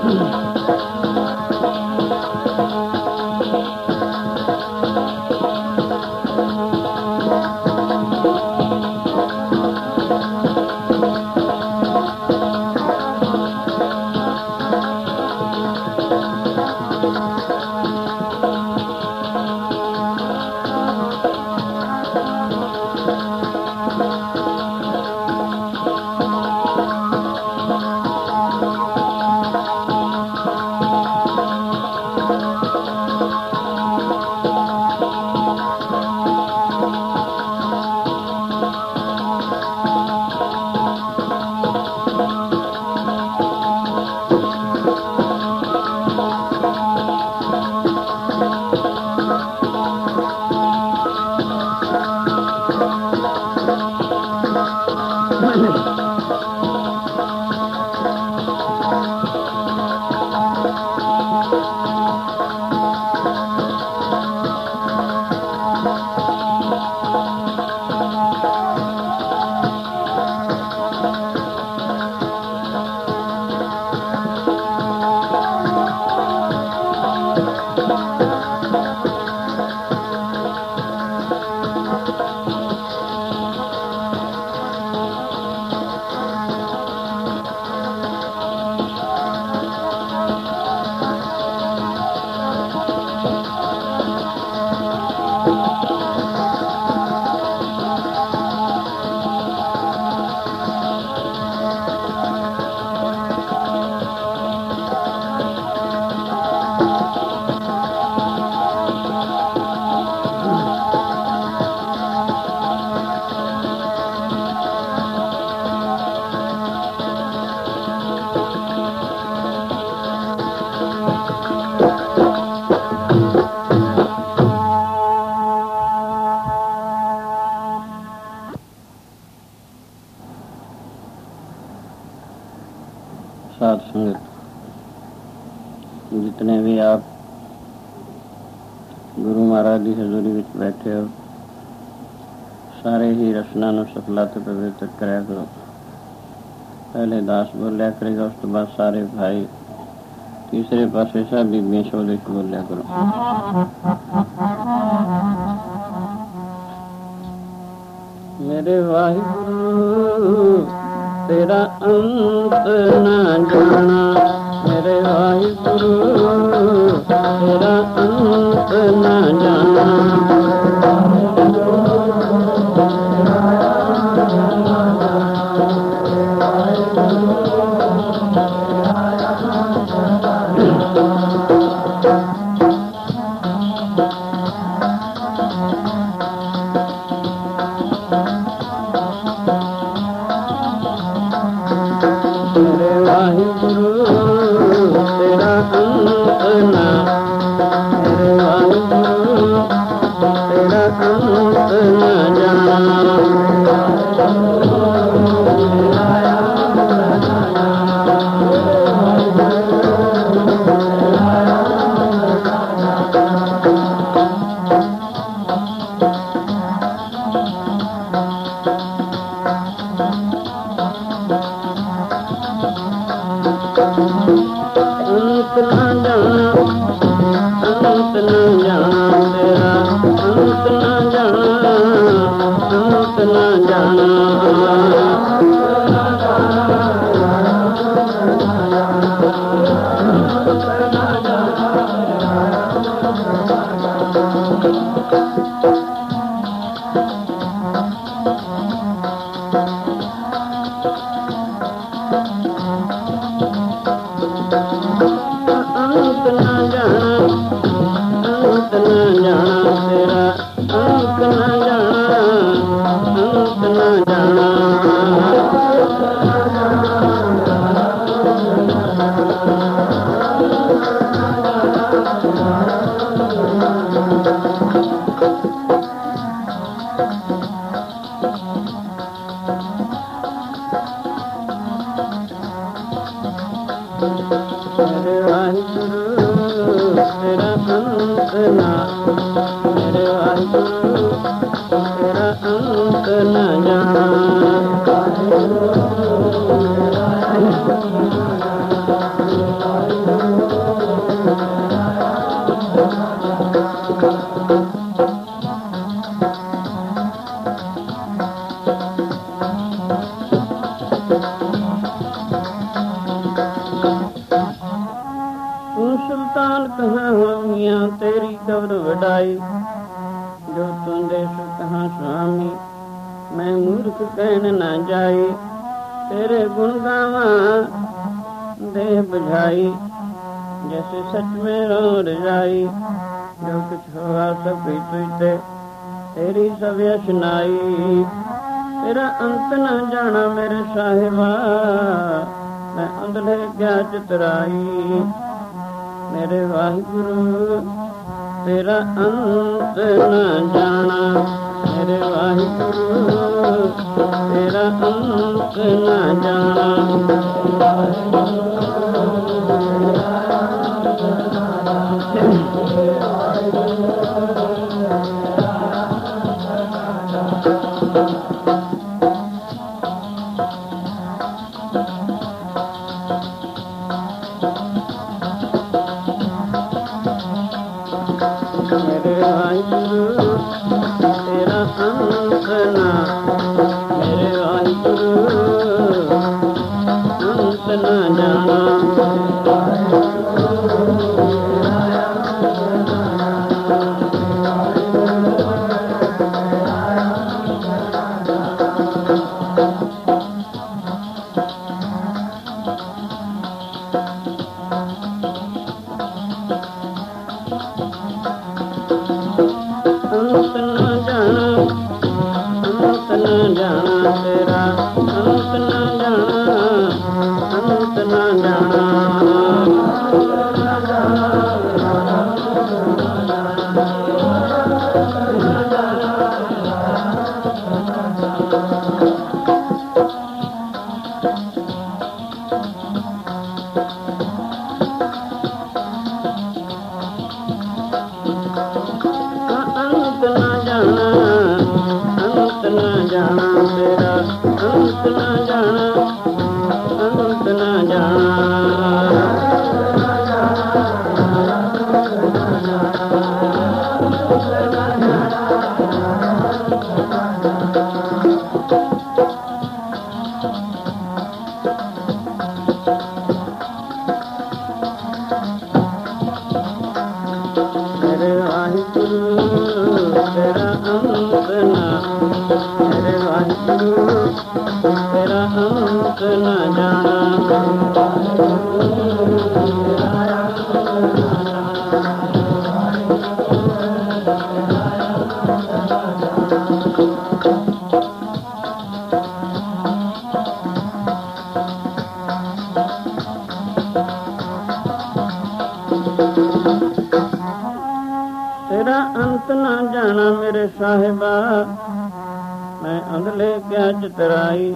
साध संगत, जितने भी आप गुरु महाराज की हजूरी में बैठे हो, सारे ही रसना ਨੂੰ सफला ਤੇ पवित्र कराया करो। पहले दास बोलिया करेगा, उस तो बाद सारे भाई, तीसरे पासे सब बीबियां शोले बोलिया करो। मेरे वाहिगुरु तेरा अंत ना जाना, मेरे वाहिगुरु तेरा अंत ना जाना। सुल्तान कहाँ होमिया तेरी कब्र वडाई। जो तुम देश कहाँ स्वामी मैं मूर्ख कहन न जाई। तेरे गुण गावा दे बुझाई जैसे सच में रो रजाई। जो कुछ हुआ सब कोई तुझते तेरी सब यशनाई। तेरा अंत न जाना मेरे साहिबा मैं अंधले क्या चितराई। मेरे वाहिगुरु तेरा अंत न जाना मेरे वाहिगुरु तेरा अंत न जाना। तेरा अंत न जाना मेरे साहिबा मैं अंधले क्या चितराई।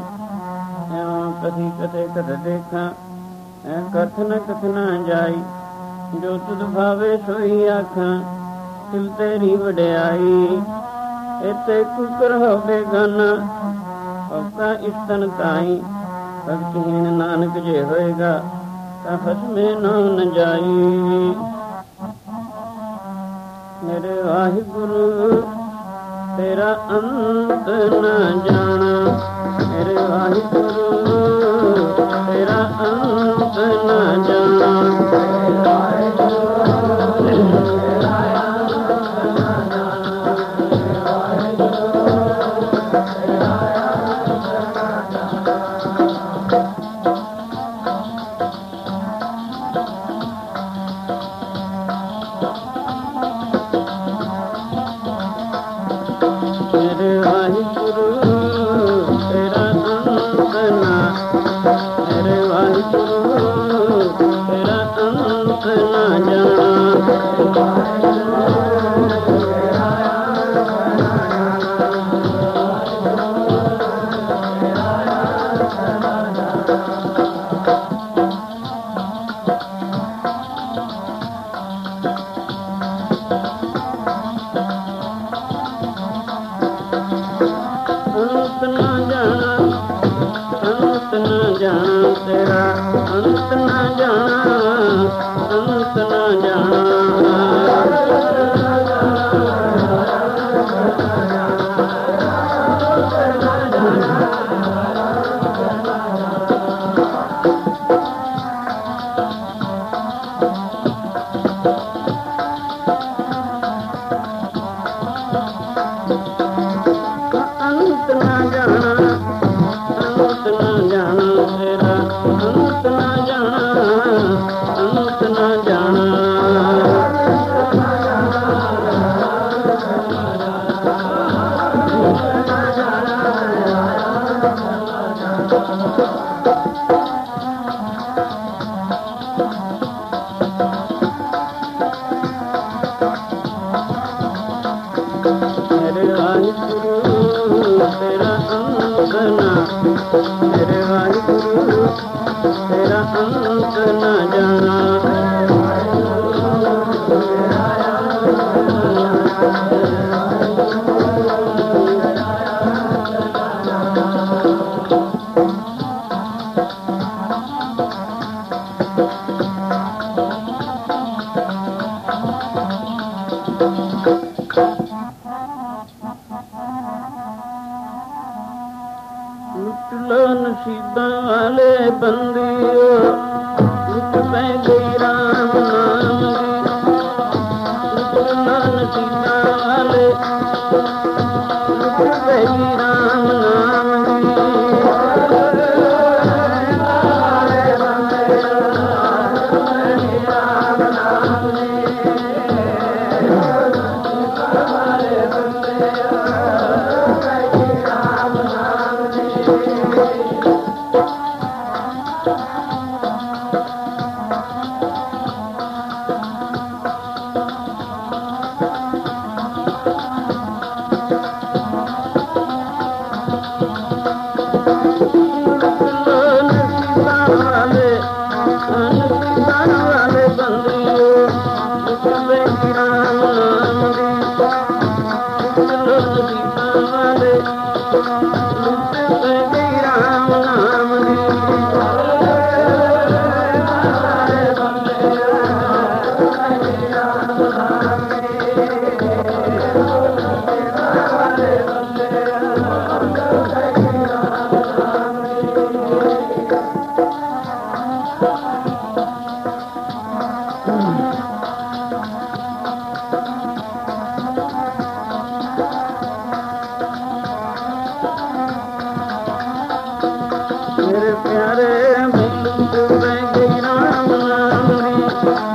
कथी कथे कथ देखा कथ न कथ न जाई। जो तुद भावे सोई आखा तिल तेरी वड्याई। इते कुकर हो बेगाना औका इस्तन ताई। भक्तिहीन नानक जे होएगा तफस में न जाई। मेरे वाहिगुरु तेरा अंत न जाना मेरे वाहिगुरु तेरा अंत न जाना।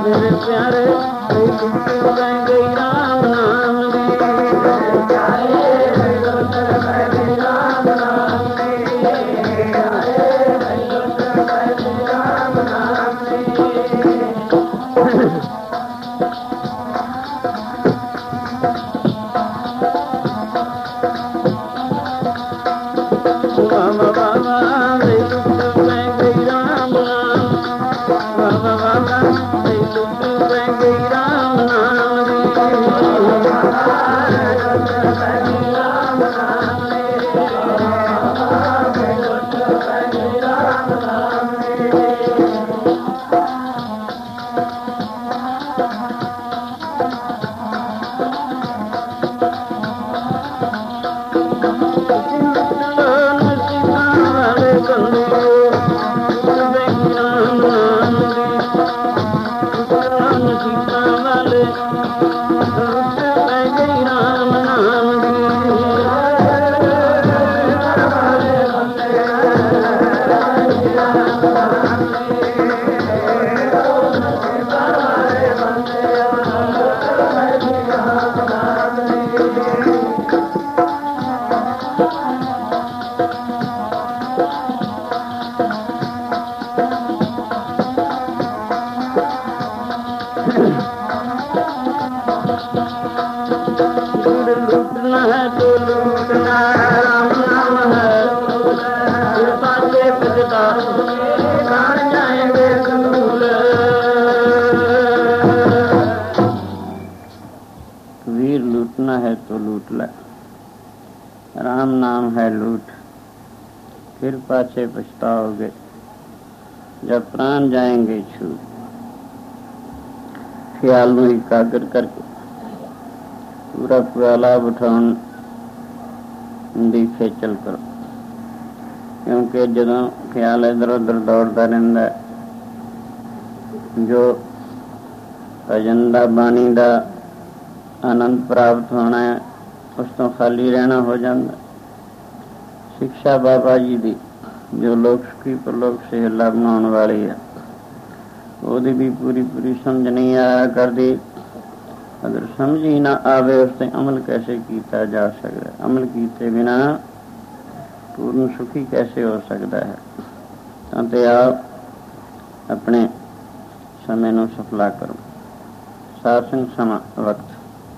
मेरे प्यारे गई राम नाम दी प्यारे राम नाम लूटना है तो लूटना राम नाम है कृपा से पिता प्राण जाएंगे दूर। वीर लूटना है तो लूट ले, राम नाम है लूट, फिर पाछे पछताओगे जब प्राण जाएंगे छूट। ख्याल ਨੂੰ ਇਕਾਗਰ ਕਰਕੇ पूरा पूरा लाभ उठाने की खेचल करो, क्योंकि जदों ख्याल इधर उधर दौड़ता रहता है, जो भजन का बाणी का आनंद प्राप्त होना है उस तो खाली रहना हो जाता। शिक्षा बाबा जी की जो लोक सुखी परलोक सहेला बनाने वाली है, ਉਹਦੀ भी पूरी पूरी समझ नहीं आया करती। अगर समझ ही ना आवे उस पर अमल कैसे किया जा सकता है, अमल किए बिना पूर्ण सुखी कैसे हो सकता है। तो आप अपने समय ਨੂੰ ਸਫਲਾ ਕਰੋ। ਸਾਸੰਗ ਸਮਾਂ ਵਕਤ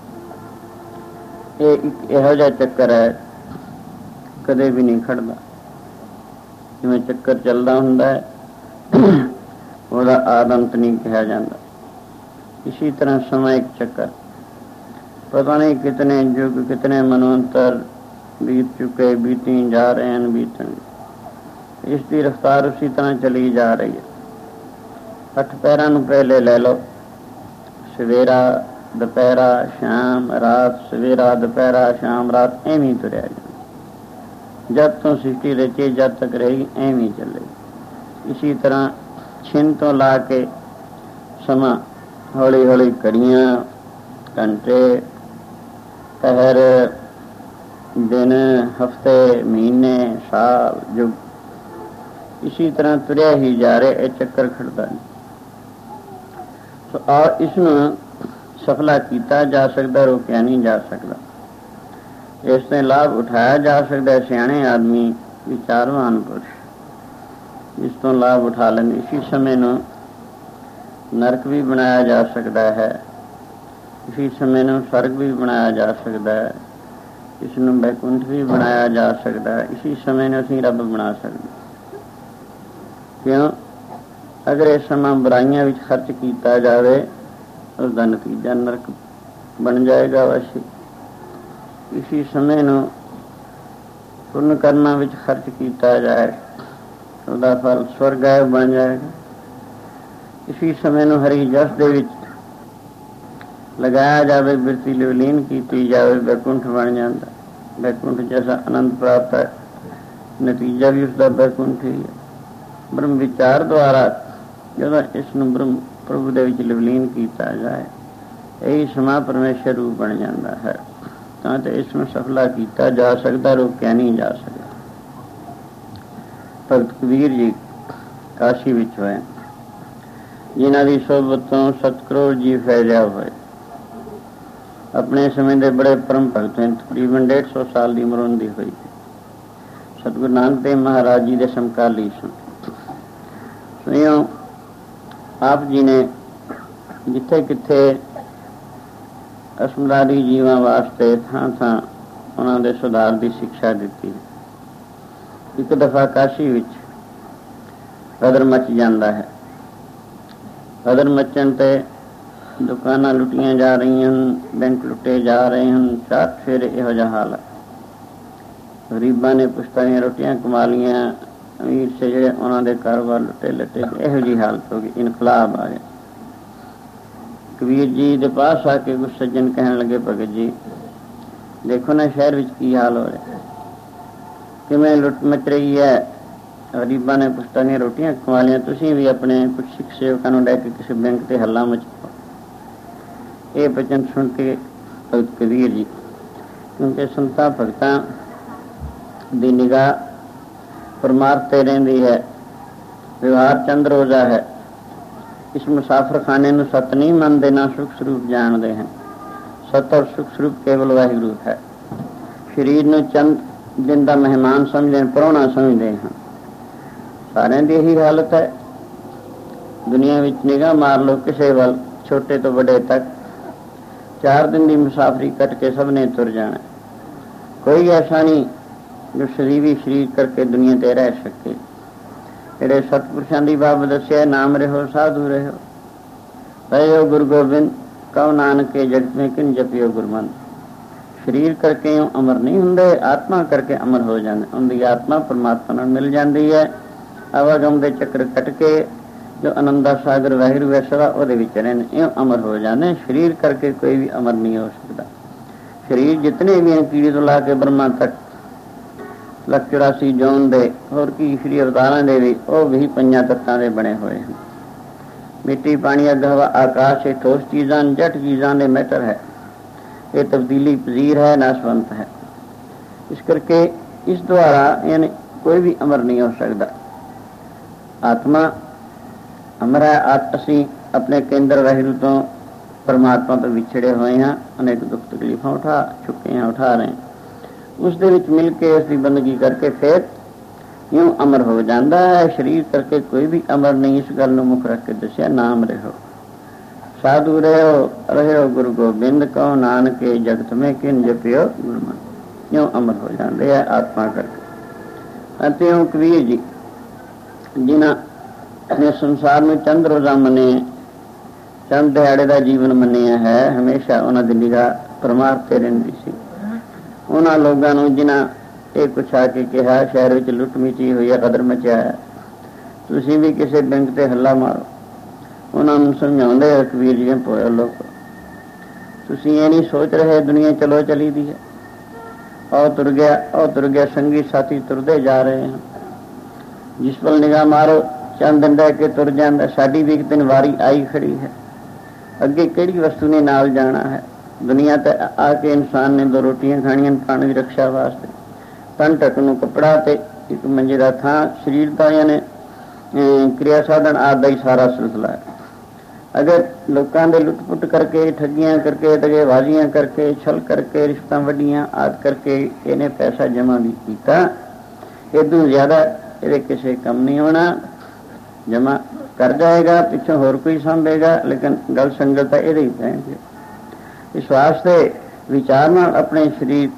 ਇਹ ਇੱਕ ਇਹੋ ਜਿਹਾ ਚੱਕਰ ਹੈ ਕਦੇ ਵੀ ਨਹੀਂ ਖੜਦਾ। ਜਿਵੇਂ ਚੱਕਰ ਚੱਲਦਾ ਹੁੰਦਾ ਹੈ ਉਹਦਾ ਆਦ ਅੰਤ ਨਹੀਂ ਕਿਹਾ ਜਾਂਦਾ। इसी तरह समय एक चक्कर, पता नहीं कितने युग कितने मनवंतर बीत चुके, बीती जा रहे हैं, बीतन इसकी रफ्तार उसी तरह चली जा रही है। 8 पैरां नूं पहले ले लो, सवेरा दुपहरा शाम रात, सवेरा दुपहरा शाम रात, एवं तुरया जाए जब तो सृष्टि रची जब तक रहेगी एवं चलेगी। इसी तरह छिन तो ला के समा हौली हौली घड़ियाँ घंटे पहर दिन हफ्ते महीने साल युग इसी तरह तुरया ही जा रहे, ये चक्कर खड़ता नहीं। तो आ इसनूं सफला किया जा सकता, रोकिया नहीं जा सकता। इससे लाभ उठाया जा सकता है सियाणे आदमी विचारवान पुरुष इस तो लाभ उठा लें। इसी समय नूं नरक भी बनाया जा सकता है, इसी समय नूं स्वर्ग भी बनाया जा सकता है, इसनूं बैकुंठ भी बनाया जा सकता है, इसी समय नूं असीं रब बना सकते। क्यों? अगर इस समय बुराइयां विच खर्च किया जाए उसका नतीजा नरक बन जाएगा अवश्य। इसी समय नूं पुण्य कर्मां विच खर्च किया जाए उसका फल स्वर्ग बन जाएगा। इसी समय नूं हरी जस दे विच लगाया जाए, बिरती विलीन की जाए, बैकुंठ बन जाता। बैकुंठ जैसा आनंद प्राप्त है, नतीजा भी उसका बैकुंठ ही है। ब्रह्म विचार द्वारा जब इसनूं ब्रह्म प्रभु दे विच विलीन किया जाए यही समा परमेश्वर रूप बन जाता है। तो इसमें सफला किया जा सकता, रोकिया नहीं जा सकता। भगत कबीर जी काशी विच होए, जिन्हां दी सोबत तो 7 करोड़ जी फैलिया होए। अपने समय के बड़े परम भगत हैं, तकरीबन 150 साल की उम्र उनकी हुई। सतगुरु नानक देव महाराज जी के समकाली सन। सुनियो, आप जी ने जिथे किथे असमदारी जीवां वास्ते थां थां उन्होंने सुधार की शिक्षा दी। एक दफा काशी विच कदर मच जाता है। कदर मचन ते दुकानां लुटियां जा रही हैं, बैंक लुटे जा रहे हैं। चार फेरे इहो जिहा हाल है। गरीबां ने पुश्तां रोटियां कमा लियां, अमीर से ਜਿਹੜੇ ਉਹਨਾਂ ਦੇ ਕਾਰੋਬਾਰ लुटे लटे। ਇਹੋ ਜਿਹੀ हालत हो गई, इनकलाब आ गया। कबीर जी के पास आके कुछ सज्जन कहने लगे, भगत जी देखो ना शहर विच की हाल हो रहा, किवें लुट मच रही है। गरीबां ने पुश्तां ਦੀਆਂ रोटियां कमा लियां, तुसीं भी अपने कुछ सिख सेवकां ਨੂੰ ਲੈ के किसी बैंक ते हल्ला मचाओ। ये बचन सुन के भगत कबीर जी, क्योंकि संतां भगतां दी निगाह परमार्थ ते रहिंदी है, व्यवहार चंद रोजा है। इस मुसाफिर खाने में सत नहीं मानते, ना सुख स्वरूप जानते हैं। सत और सुख स्वरूप केवल वाहिगुरू है। शरीर में चंद दिन का मेहमान समझते, परौना समझते हैं। सारिਆਂ ਦੀ यही हालत है। दुनिया में निगाह मार लो किसी वाल, छोटे तो बड़े तक, 4 दिन की मुसाफरी कट के सब ने तुर जाना। कोई ऐसा नहीं जो शरीर करके दुनिया ते रह सके। ਜਿਹੜੇ सतपुरुषों की बाब दसिया, नाम रहो साधु रहो, रहो गुरु गोबिंद, कहो नानक के जगत में किन जपियो गुरमंद। शरीर करके अमर नहीं होंगे, आत्मा करके अमर हो जाते। उनकी आत्मा परमात्मा नाल मिल जाती है। आवागम के चक्कर कट के जो आनंदा सागर वाहिगुरू है सदा वो रहने अमर हो जाने। शरीर करके कोई भी अमर नहीं हो सकता। शरीर जितने भी हैं, कीड़ी तो ला के ब्रह्मा तक, 184 जौन दे और की श्री अवतारां दे भी, वो भी 5 तत्तां दे बने हुए हैं। मिट्टी, पानी, अग, हवा, आकाश, ये ठोस चीज़ां जट चीज़ां दे मैटर है। ये तब्दीली पजीर है, नाशवंत है। इस करके इस द्वारा यानी कोई भी अमर नहीं हो सकता। आत्मा अमर है। असी अपने केंद्र वाहिगुरू तो परमात्मा तो विछड़े हुए हैं, अनेक दुख तकलीफां उठा चुके हैं, उठा रहे हैं। उस दे विच मिल के उसकी बंदगी करके फिर यूं अमर हो जाता है। शरीर करके कोई भी अमर नहीं। इस गल नूं मुख रख के दसिया, नाम रहो साधु रहो, रहो गुरु गोबिंद, कहो नानक के जगत में किन जपियो गुरमंद। यूं अमर हो जाते हैं आत्मा करके। अते यूं कबीर जी जिन्हां ने संसार में चंद रोजा मने, चंद दिहाड़े का जीवन मनिया है, हमेशा उन्हां दी निगाह परमार्थ ते रहिंदी सी। उन्होंने लोगों को जिन्हें ये कुछ आके कहा शहर में लुट मिची हुई है, कदर मचा है, तुसी भी किसी बैंक से हल्ला मारो। उन्होंने समझाते कबीर जी पोए लोग, तुसी ये नहीं सोच रहे दुनिया चलो चली दी है, और तुर गया संगी साथी तुरते जा रहे हैं। जिस पल निगाह मारो चंद दिन रह के तुर जाता। साड़ी भी एक दिन वारी आई खड़ी है, अगे किहड़ी वस्तु ने नाल जाना है। दुनिया ते आके इंसान ने 2 रोटियां खाणियां, पानी की रक्षा वास्ते, तन ढकण नूं कपड़ा ते एक मंजे का थां, शरीर का यानी क्रिया साधन आदि ही सारा सिलसिला है। अगर लोगों के लुट-पुट करके, ठगियां करके, दगेबाजियां करके, छल करके, रिश्ता वड्डियां आदि करके इन्हें पैसा जमा भी किया, इदों ज्यादा ये किसी कम नहीं होना। जमा कर जाएगा, पिछों होर कोई सांभेगा, लेकिन गल संगत है ये ही पैणगे। इस वास्ते विचार नाल अपने शरीर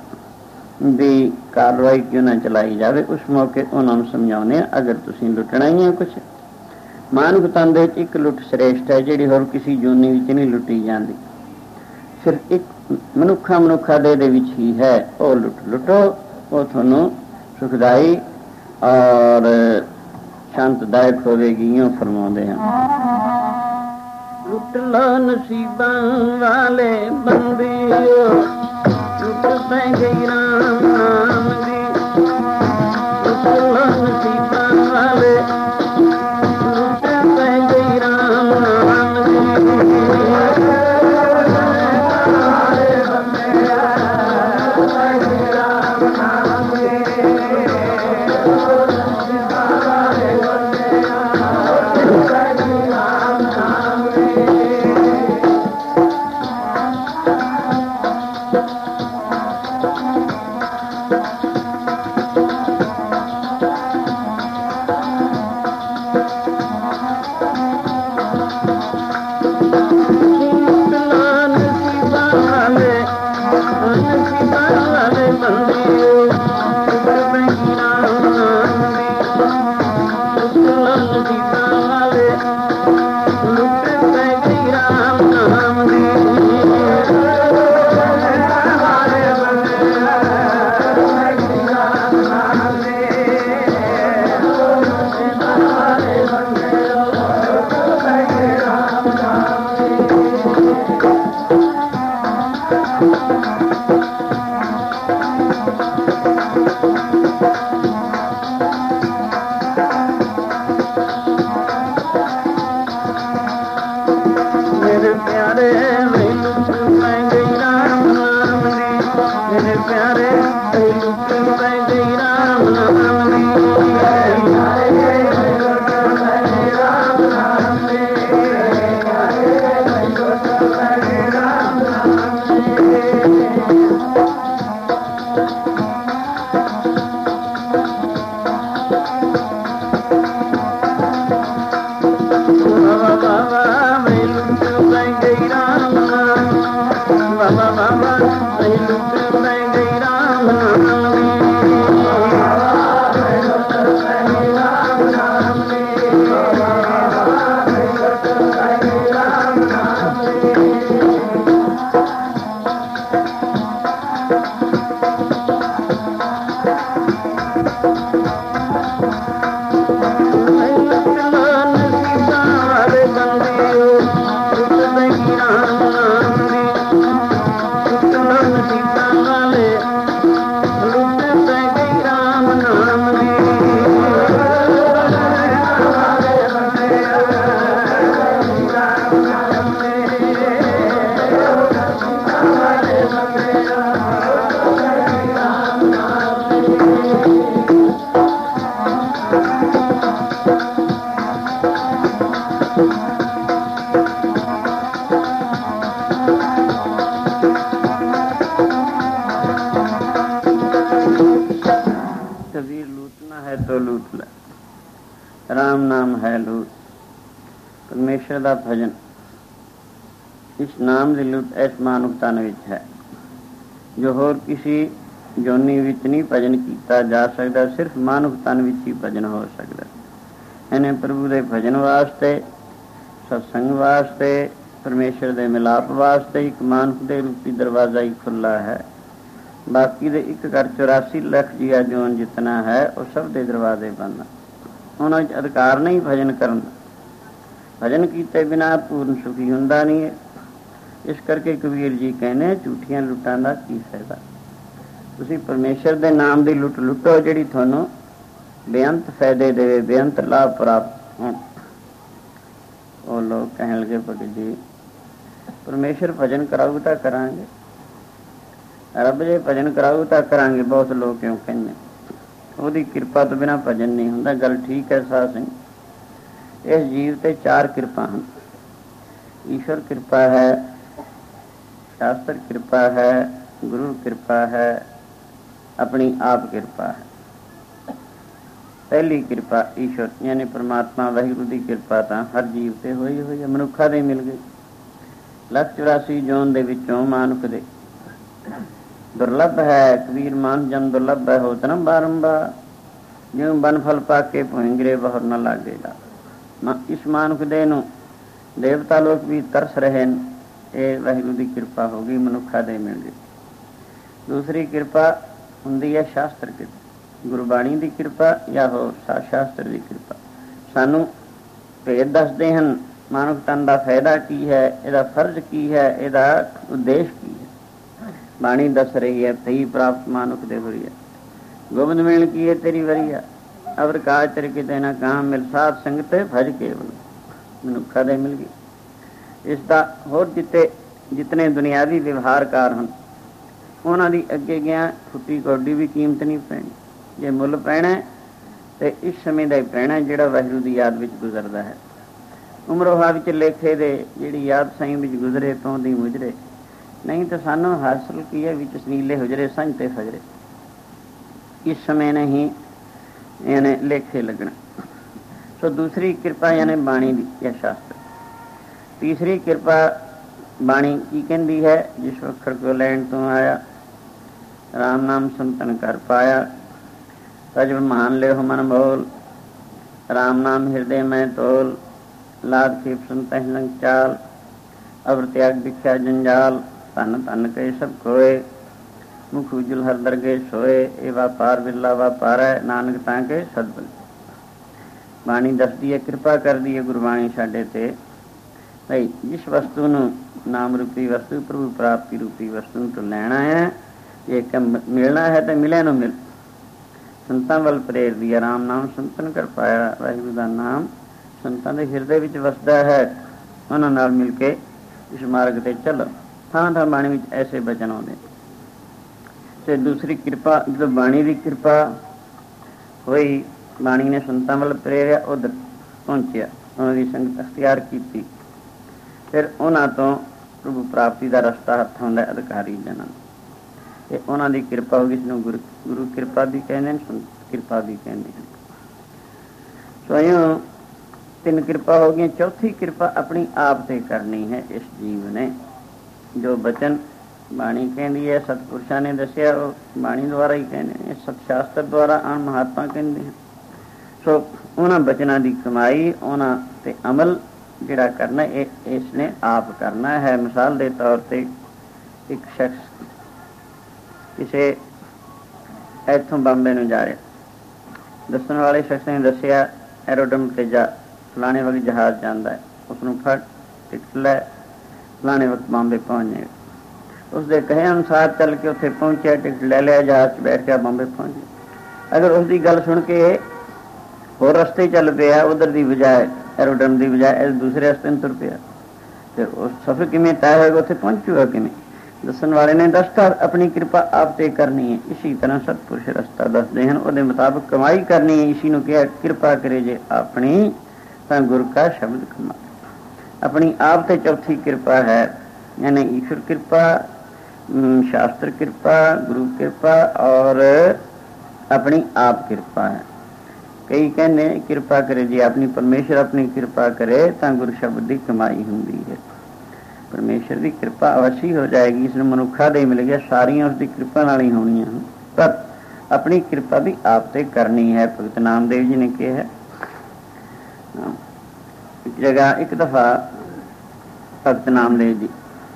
की कार्रवाई क्यों ना चलाई जाए। उस मौके उन्होंने समझाने, अगर तुसीं लुटना ही है कुछ, मानवता दे एक लुट श्रेष्ठ है जिहड़ी होर किसी जोनी विच नहीं लुटी जाती। सिर्फ एक मनुखा दे विच ही है। वो लुटो, वो तुहानूं सुखदाई और शांतदायक होवेगी। यूं फरमाउंदे हैं, लुट लो नसीबां वाले बंदियो, लुट पैंगे राम नाम दी। लुट लो नसीबां वाले, लुट पैंगे राम नाम दी। ਮੇਰੇ ਪਿਆਰੇ ਮੈਨੂੰ ਪੈ ਗਈ ਰਾਮ ਨਾਮ ਦੀ, ਮੇਰੇ ਪਿਆਰੇ ਮੈਨੂੰ ਪੈ ਗਈ ਰਾਮ ਨਾਮ ਦੀ, राम नाम है लूट। परमेश्वर का भजन इस नाम की लुट इस मानुखता है जो होर किसी जोनी विच नहीं भजन किया जा सकता, सिर्फ मानुखता ही भजन हो सकता। इन्हें प्रभु के भजन वास्ते, सत्संग वास्ते, परमेश्वर के मिलाप वास्ते एक मानुख के रूपी दरवाजा ही खुला है। बाकी दे 1,84 लाख जिया जोन जितना है वो सब के दरवाजे बंद। उन्होंने अधिकार नहीं भजन करना, भजन किए बिना पूर्ण सुखी हुंदा नहीं है। इस करके कबीर जी कहने झूठियां लुटां दा की फायदा। तुसीं परमेश्वर के नाम की लुट लुटो जिहड़ी तुहानूं बेअंत फायदे देवे, बेअंत लाभ प्राप्त होण। वो लोग कहण लगे भगत जी परमेश्वर भजन कराऊ तो करांगे, रब जे भजन कराऊ तो करांगे। बहुत लोग क्यों कहने ਉਹਦੀ ਕਿਰਪਾ ਤੋਂ ਬਿਨਾਂ ਭਜਨ ਨਹੀਂ ਹੁੰਦਾ। ਗੱਲ ਠੀਕ ਹੈ ਸਾਧ ਸਿੰਘ। ਇਸ ਜੀਵ ਤੇ 4 ਕਿਰਪਾ ਹਨ। ਈਸ਼ਵਰ ਕਿਰਪਾ ਹੈ, ਸ਼ਾਸਤਰ ਕਿਰਪਾ ਹੈ, ਗੁਰੂ ਕਿਰਪਾ ਹੈ, ਆਪਣੀ ਆਪ ਕਿਰਪਾ ਹੈ। ਪਹਿਲੀ ਕਿਰਪਾ ਈਸ਼ਵਰ ਯਾਨੀ ਪਰਮਾਤਮਾ ਵਾਹਿਗੁਰੂ ਦੀ ਕਿਰਪਾ ਤਾਂ ਹਰ ਜੀਵ ਤੇ ਹੋਈ ਹੋਈ ਹੈ। ਮਨੁੱਖਾਂ ਦੇ ਮਿਲ ਗਈ। 1,84 ਜੋਨ ਦੇ ਵਿੱਚੋਂ ਮਾਨੁਖ ਦੇ दुर्लभ है। कबीर मान जन दुर्लभ है होत न बारंबार, ज्यों बन फल पाके भुंगरे बहुत न लागेगा। इस मानुख दे नूं देवता लोग भी तरस रहे हैं। ये वाहिगुरू की कृपा होगी, मनुखा दे मिल गई। दूसरी कृपा हुंदी है शास्त्र की, गुरबाणी की कृपा या हो शास्त्र की कृपा। सानू भेद दसदे हन मानुख तन का फायदा की है, इसका फर्ज की है, इसका उद्देश्य की है। बाणी दस रही है थी प्राप्त मानुख दे हुई है। गोबिंद मिल की है तेरी वरिया, अवर काज तेरे किते ना कहाँ मिल। साध संगत भज केवल मनुखा दे मिल गई। इसका होर जितने दुनियावी व्यवहारकार हैं उन्हों की अगे गया फुटी कौडी भी कीमत नहीं पैनी। जे मुल पैना तो इस समय का ही पैना जोड़ा वाहिगुरू की याद में गुजरता है। उमरोहा लेखे दे जी याद साई में गुजरे पौंदी मुजरे, नहीं तो सानू हासिल की है विच सनीले हुजरे संजते फजरे। इस समय नहीं यानी लेखे लगना। सो दूसरी कृपा यानी बाणी या शास्त्र। तीसरी कृपा बाणी की कहती है जिस अखर को लैन तो आया, राम नाम संतन कर पाया। तज मान ले हो मन बोल, राम नाम हृदय में तोल। लाद खेप सुनते लंग चाल, अवर त्याग दिखा जंजाल। धन धन के सब खोए, मुख उजल हर दरगे सोए। ए व्यापार बिरला व्यापार है, नानक ताके सदबल। बाणी दसदी है, कृपा कर दी है गुरबाणी साडे ते भाई जिस वस्तु नूं नाम रूपी वस्तु प्रभु प्राप्ति रूपी वस्तु तो लैना है, ये मिलना है तो मिले न मिल। संतां वल प्रेर दिया, राम नाम संतन कर पाया। वाहिगुरू दा नाम संतां दे हिरदे विच वसदा है, उन्हां नाल मिल के इस मार्ग ते चलो। थां थां बाणी विच ऐसे बचन आउंदे। ते दूसरी कृपा, जो बाणी की कृपा होई, बाणी ने संतां वल प्रेरिया, उधर पहुंचिया, उन्हां दी संगत अख्तियार कीती। फिर उन्हां तों प्रभु प्राप्ति का रस्ता हत्थ आउंदा अधिकारी जनां। ते उन्हां दी कृपा हो गई, जिसनूं गुरु कृपा भी कहंदे हन, संत कृपा भी कहंदे हन। स्वयं तीन कृपा हो गई। चौथी कृपा अपनी आप से करनी है इस जीव ने। जो बचन बाणी कहती है, सतपुरुषों ने दसिया, वो बाणी द्वारा ही कहते हैं, सतशास्त्र द्वारा आन महात्मा कहते हैं। सो उन्होंने बचनों की कमाई, उन्होंने अमल जिहड़ा करना, इसने आप करना है। मिसाल के तौर पर एक शख्स किसी इत्थों बंबे नूं जा रहा, दसन वाले शख्स ने दसिया एरोडम ते जा फलाने वक्त जहाज जाता है, उसनों फड़ टिकट लै, फलाने वक्त बॉम्बे पहुँच जाए। उसके कहे अनुसार चल के उत्थे पहुंचा, टिकट ले लिया, जहाज बैठ गया, बॉम्बे पहुँच गया। अगर उसकी गल सुन के होर रस्ते चल पिया, उधर की बजाय एरोडम की बजाय दूसरे रस्ते में तुर पिया, तो उस सफर किमें तय होगा, उत्थे पहुंचूगा किमें? दसन वाले ने दसता अपनी कृपा आप ते करनी है। इसी तरह सतपुरुष रस्ता दसते हैं, उहदे मुताबिक कमाई करनी है। इसी नूं कहा कृपा करे जे अपनी, तां गुर का शब्द कमा। अपनी आप ते चौथी कृपा है, यानी ईश्वर कृपा, शास्त्र कृपा, गुरु कृपा और अपनी आप कृपा है। कई कहने कृपा करे जी अपनी, परमेश्वर अपनी कृपा करे तां गुरु शब्द की कमाई होंदी है। परमेश्वर की कृपा अवश्य हो जाएगी, इसमें मनुखा दे मिल गया, सारियां उसकी कृपा नाल ही होनियां हैं। पर अपनी कृपा भी आप ते करनी है। भगत नामदेव जी ने कहा है, एक जगह एक दफा भगत नामदेव जी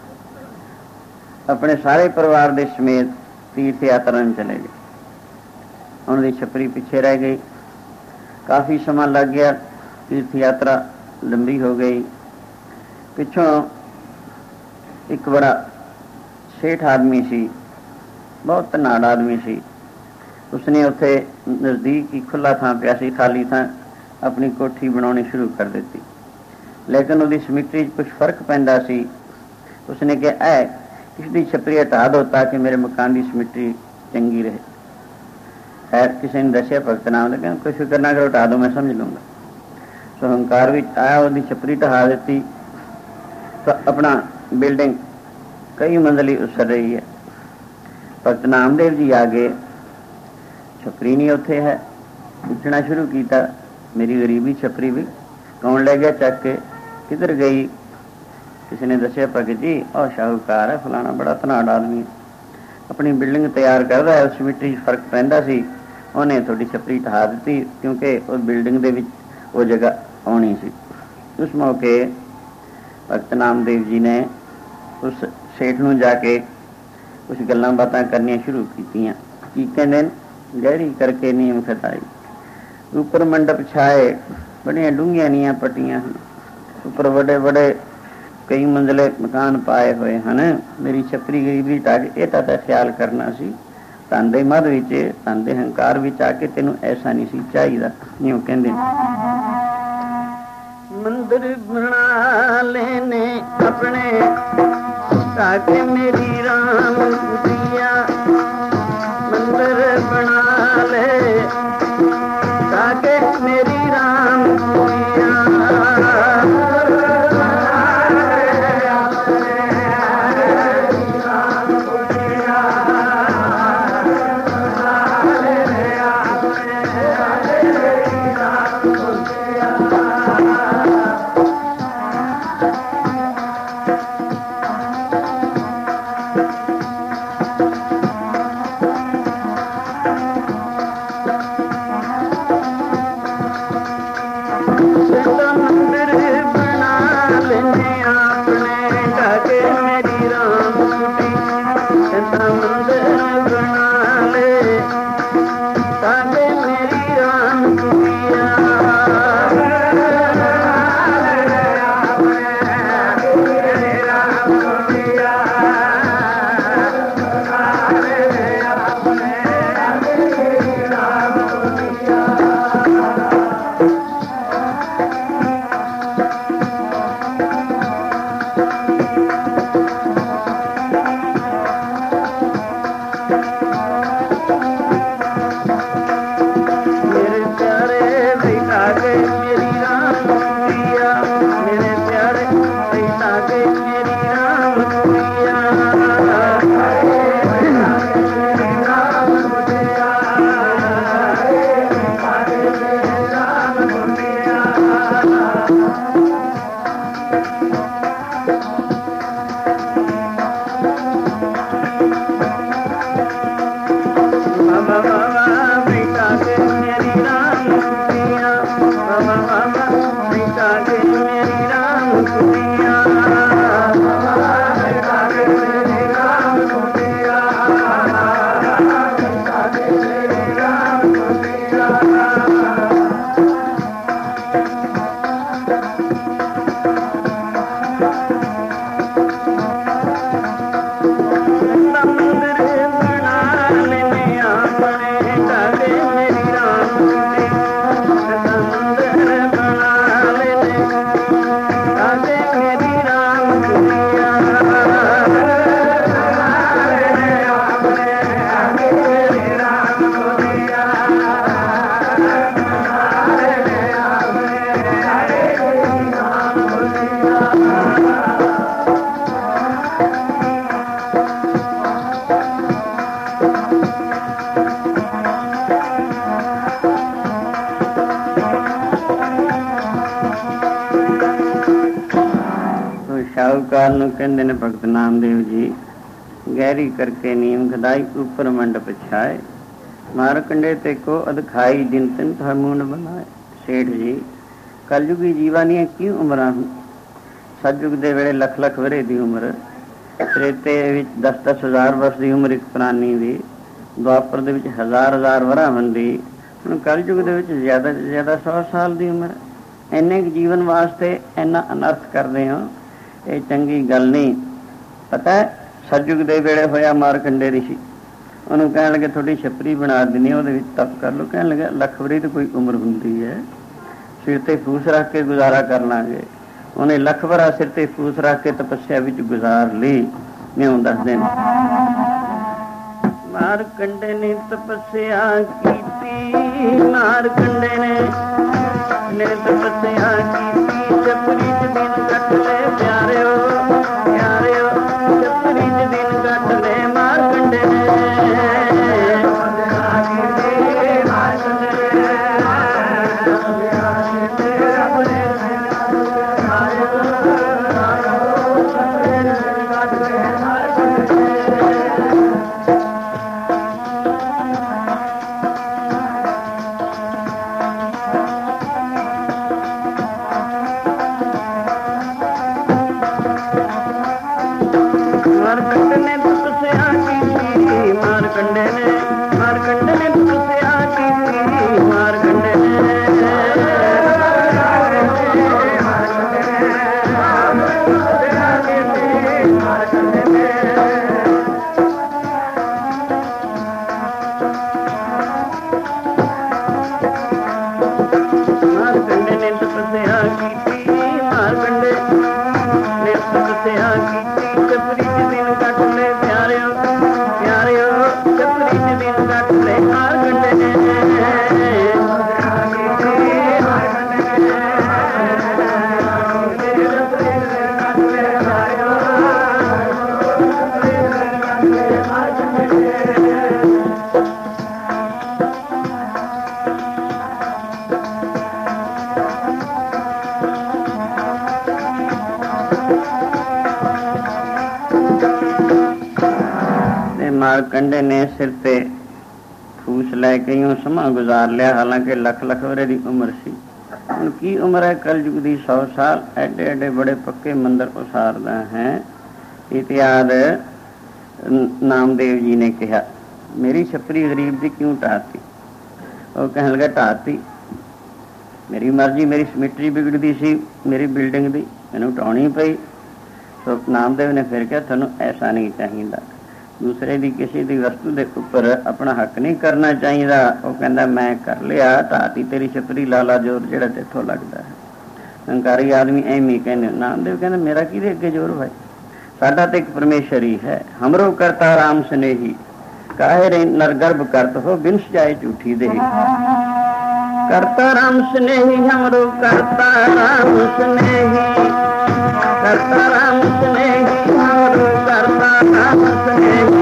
अपने सारे परिवार के समेत तीर्थ यात्रा चले गए। उन्होंने छपरी पिछे रह गई, काफ़ी समा लग गया, तीर्थ यात्रा लंबी हो गई। पिछों एक बड़ा सेठ आदमी सी, बहुत धनाड़ आदमी सी, उसने उत्थे नज़दीक ही खुला थां पिया सी, खाली थां, अपनी कोठी बनानी शुरू कर दी। लेकिन उसकी समिट्री कुछ फर्क पैंदा सी। उसने कहा ऐ इसकी छपरी हटा दो ताकि मेरे मकान की समिट्री चंगी रहे। खैर किसी ने दसिया भगत नाम ने, कहना कोई फिक्र ना करो, हटा दो, मैं समझ लूँगा। सो हंकार भी आया, उसकी छपरी ढहा दी, तो अपना बिल्डिंग कई मंजिली उसर रही है। भगत नामदेव जी आगे, छपरी नहीं उत्थे है, पूछना शुरू किया, मेरी गरीबी छपरी भी कौन ले गया चक के, किधर गई? किसी ने दसिया भगत जी और शाहूकार है, फलाना बड़ा धनाड़ आदमी, अपनी बिल्डिंग तैयार कर रहा है, उस मिट्टी फर्क पैंदा सी, उन्हें थोड़ी छपरी ढहा दी क्योंकि उस बिल्डिंग दे विच वो जगह आनी सी। उस मौके भगत नामदेव जी ने उस सेठ नूं जाके कुछ गल्लां बातां करनियां शुरू कीतियां। की कहंदे गहरी करके नीम खटाई, ऊपर मंडप छाए, बड़िया डूंघियां नीआं पट्टियां, ऊपर बड़े बड़े कई मंजिले मकान पाए हुए हैं। मेरी छपरी गरीबी टाके ये तो ख्याल करना सी, धन दे मद विच, धन दे हंकार विच आके तेनों ऐसा नहीं सी चाहिदा। यूं कहंदे मंदिर बना लेने अपने ताकि मेरी राम कुटिया, मंदिर बना ले ताकि मेरी राम कुटिया। तो शाहूकार नूं कहंदे ने भगत नामदेव जी, गहरी करके नीम खदाई ऊपर मंडप छाए, मारकंडे ते को अदखाई दिन तिन था मूंड बनाए। सेठ जी, कलयुगी जीवा ਦੀਆਂ ਕੀ ਉਮਰਾਂ ਹਨ। ਸਤਿਯੁਗ ਦੇ ਵੇਲੇ ਲੱਖ ਲੱਖ ਵਰੇ ਦੀ ਉਮਰ, ਤ੍ਰੇਤੇ ਵਿੱਚ 10-10 ਹਜ਼ਾਰ ਵਰਸ ਦੀ ਉਮਰ ਇੱਕ ਪ੍ਰਾਣੀ ਦੀ, ਦੁਆਪਰ ਦੇ ਵਿੱਚ ਹਜ਼ਾਰ ਵਰਾਵਾਂ ਦੀ, ਹੁਣ ਕਲਯੁਗ ਦੇ ਵਿੱਚ ਜ਼ਿਆਦਾ ਤੋਂ ਜ਼ਿਆਦਾ 100 ਸਾਲ ਦੀ ਉਮਰ। ਇੰਨੇ ਕੁ ਜੀਵਨ ਵਾਸਤੇ ਇੰਨਾ ਅਨਰਥ ਕਰਦੇ ਹੋ, ਇਹ ਚੰਗੀ ਗੱਲ ਨਹੀਂ। ਪਤਾ ਸਤਿਯੁਗ ਦੇ ਵੇਲੇ ਹੋਇਆ ਮਾਰਕੰਡੇ ਰਿਸ਼ੀ, ਉਹਨੂੰ ਕਹਿਣ ਲੱਗੇ ਤੁਹਾਡੀ ਛੱਪਰੀ ਬਣਾ ਦਿੰਦੀ, ਉਹਦੇ ਵਿੱਚ ਤਪ ਕਰ ਲਓ। ਕਹਿਣ ਲੱਗੇ ਲੱਖ ਵਰੀ ਤਾਂ ਕੋਈ ਉਮਰ ਹੁੰਦੀ ਹੈ, ਸਿਰ 'ਤੇ ਫੂਸ ਰੱਖ ਕੇ ਗੁਜ਼ਾਰਾ ਕਰ ਲਾਂਗੇ। ਉਹਨੇ ਲੱਖ ਵਰਾ ਸਿਰ 'ਤੇ ਫੂਸ ਰੱਖ ਕੇ ਤਪੱਸਿਆ ਵਿੱਚ ਗੁਜ਼ਾਰ ਲਈ। ਨਿਉਂ ਦੱਸਦੇ ਨੇ ਮਾਰਕੰਡੇ ਨੇ ਤਪੱਸਿਆ ਕੀਤੀ, ਮਾਰਕੰਡੇ ਨੇ ਤਪੱਸਿਆ ਕੀਤੀ, ਛੱਪਰੀ 'ਚ ਦਿਨ ਕੱਟ ਲੈ ਪਿਆਰਿਓ, ਪਿਆਰਿਓ ਛੱਪਰੀ 'ਚ ਦਿਨ ਕੱਟ ਲੈ ਮਾਰਕੰਡੇ ਨੇ। ਮਾਰਕੰਡੇ ਨੇ ਸਿਰ ਤੇ ਫੂਸ ਲੈ ਕੇ ਉਹ ਸਮਾਂ ਗੁਜ਼ਾਰ ਲਿਆ, ਹਾਲਾਂਕਿ ਲੱਖ ਲੱਖ ਵਰੇ ਦੀ ਉਮਰ ਸੀ। ਹੁਣ ਕੀ ਉਮਰ ਹੈ ਕਲਯੁਗ ਦੀ? 100 ਸਾਲ। ਐਡੇ ਐਡੇ ਬੜੇ ਪੱਕੇ ਮੰਦਰ ਉਸਾਰਦਾ ਹੈ। ਇਤਿਹਾਦ ਨਾਮਦੇਵ ਜੀ ਨੇ ਕਿਹਾ, ਮੇਰੀ ਛੱਪਰੀ ਗਰੀਬ ਦੀ ਕਿਉਂ ਢਾਤੀ? ਉਹ ਕਹਿਣ ਲੱਗਾ ਢਾਤੀ ਮੇਰੀ ਮਰਜ਼ੀ, ਮੇਰੀ ਸਮਿਟਰੀ ਵਿਗੜਦੀ ਸੀ ਮੇਰੀ ਬਿਲਡਿੰਗ ਦੀ, ਮੈਨੂੰ ਢਾਉਣੀ ਪਈ। ਸੋ ਨਾਮਦੇਵ ਨੇ ਫਿਰ ਕਿਹਾ ਤੁਹਾਨੂੰ ਐਸਾ ਨਹੀਂ ਚਾਹੀਦਾ, ਦੂਸਰੇ ਦੀ ਕਿਸੇ ਦੀ ਵਸਤੂ ਦੇ ਉੱਪਰ ਆਪਣਾ ਹੱਕ ਨਹੀਂ ਕਰਨਾ ਚਾਹੀਦਾ। ਉਹ ਕਹਿੰਦਾ ਮੈਂ ਕਰ ਲਿਆ, ਢਾਤੀ ਤੇਰੀ ਛੱਪਰੀ, ਲਾਲਾ ਜੋਰ ਜਿਹੜਾ ਤੇਥੋਂ ਲੱਗਦਾ ਹੈ। ਹੰਕਾਰੀ ਆਦਮੀ ਐਵੇਂ ਕਹਿੰਦੇ। ਨਾਮਦੇਵ ਕਹਿੰਦਾ ਮੇਰਾ ਕਿਹਦੇ ਅੱਗੇ ਜ਼ੋਰ ਭਾਈ, ਸਾਡਾ ਤਾਂ ਇੱਕ ਪਰਮੇਸ਼ਰ ਹੀ ਹੈ। ਹਮਰੋ ਕਰਤਾ ਰਾਮ ਸਨੇਹੀ, ਕਾਹੇ ਰੇ ਨਰਗਰਭ ਕਰਤ ਹੋ ਬਿਨ ਸਜਾਏ ਝੂਠੀ ਦੇਹੀ। ਕਰਤਾ ਰਾਮ ਸਨੇਹੀ, ਹਮਰੋ ਕਰਤਾ ਰਾਮ ਸਨੇਹੀ, ਕਰਤਾ ਰਾਮ ਸਨੇਹੀ, ਹਮਰੋ ਕਰਤਾ ਰਾਮ ਸਨੇਹੀ।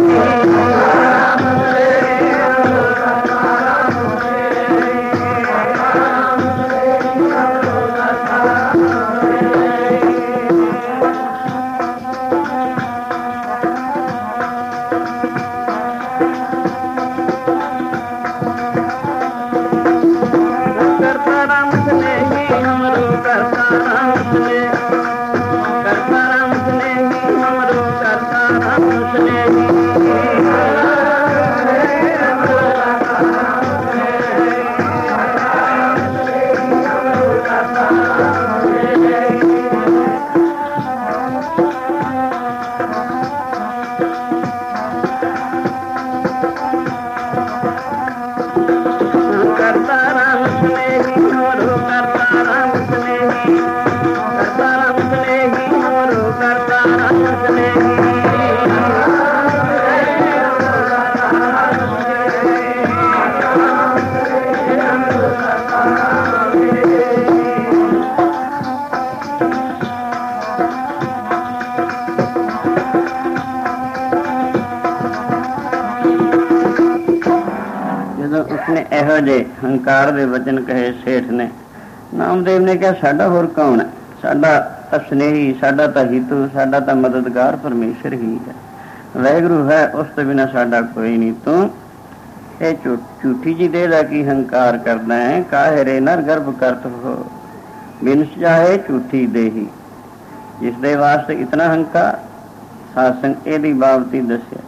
ਉਸਨੇ ਇਹੋ ਜਿਹੇ ਹੰਕਾਰ ਦੇ ਵਚਨ ਕਹੇ ਸੇਠ ਨੇ, ਨਾਮਦੇਵ ਨੇ ਕਿਹਾ ਸਾਡਾ ਹੋਰ ਕੌਣ ਹੈ, ਸਾਡਾ ਅਸਨੇਹੀ, ਸਾਡਾ ਤਾਂ ਹਿਤੂ, ਸਾਡਾ ਤਾਂ ਮਦਦਗਾਰ ਪਰਮੇਸ਼ਰ ਹੀ ਹੈ, ਵਾਹਿਗੁਰੂ ਹੈ, ਉਸ ਤੋਂ ਬਿਨਾਂ ਸਾਡਾ ਕੋਈ ਨਹੀਂ। ਤੂੰ ਇਹ ਝੂਠੀ ਜੀ ਦੇਹ ਦਾ ਕੀ ਹੰਕਾਰ ਕਰਦਾ ਹੈ, ਕਾਹੇ ਰੇ ਨਰ ਗਰਭ ਕਰਤ ਹੋ, ਬਿਨ ਚਾਹੇ ਝੂਠੀ ਦੇਹੀ। ਜਿਸ ਦੇ ਵਾਸਤੇ ਇਤਨਾ ਹੰਕਾਰ, ਸਾਸੰਗ ਇਹਦੀ ਬਾਬਤੀ ਦੱਸਿਆ।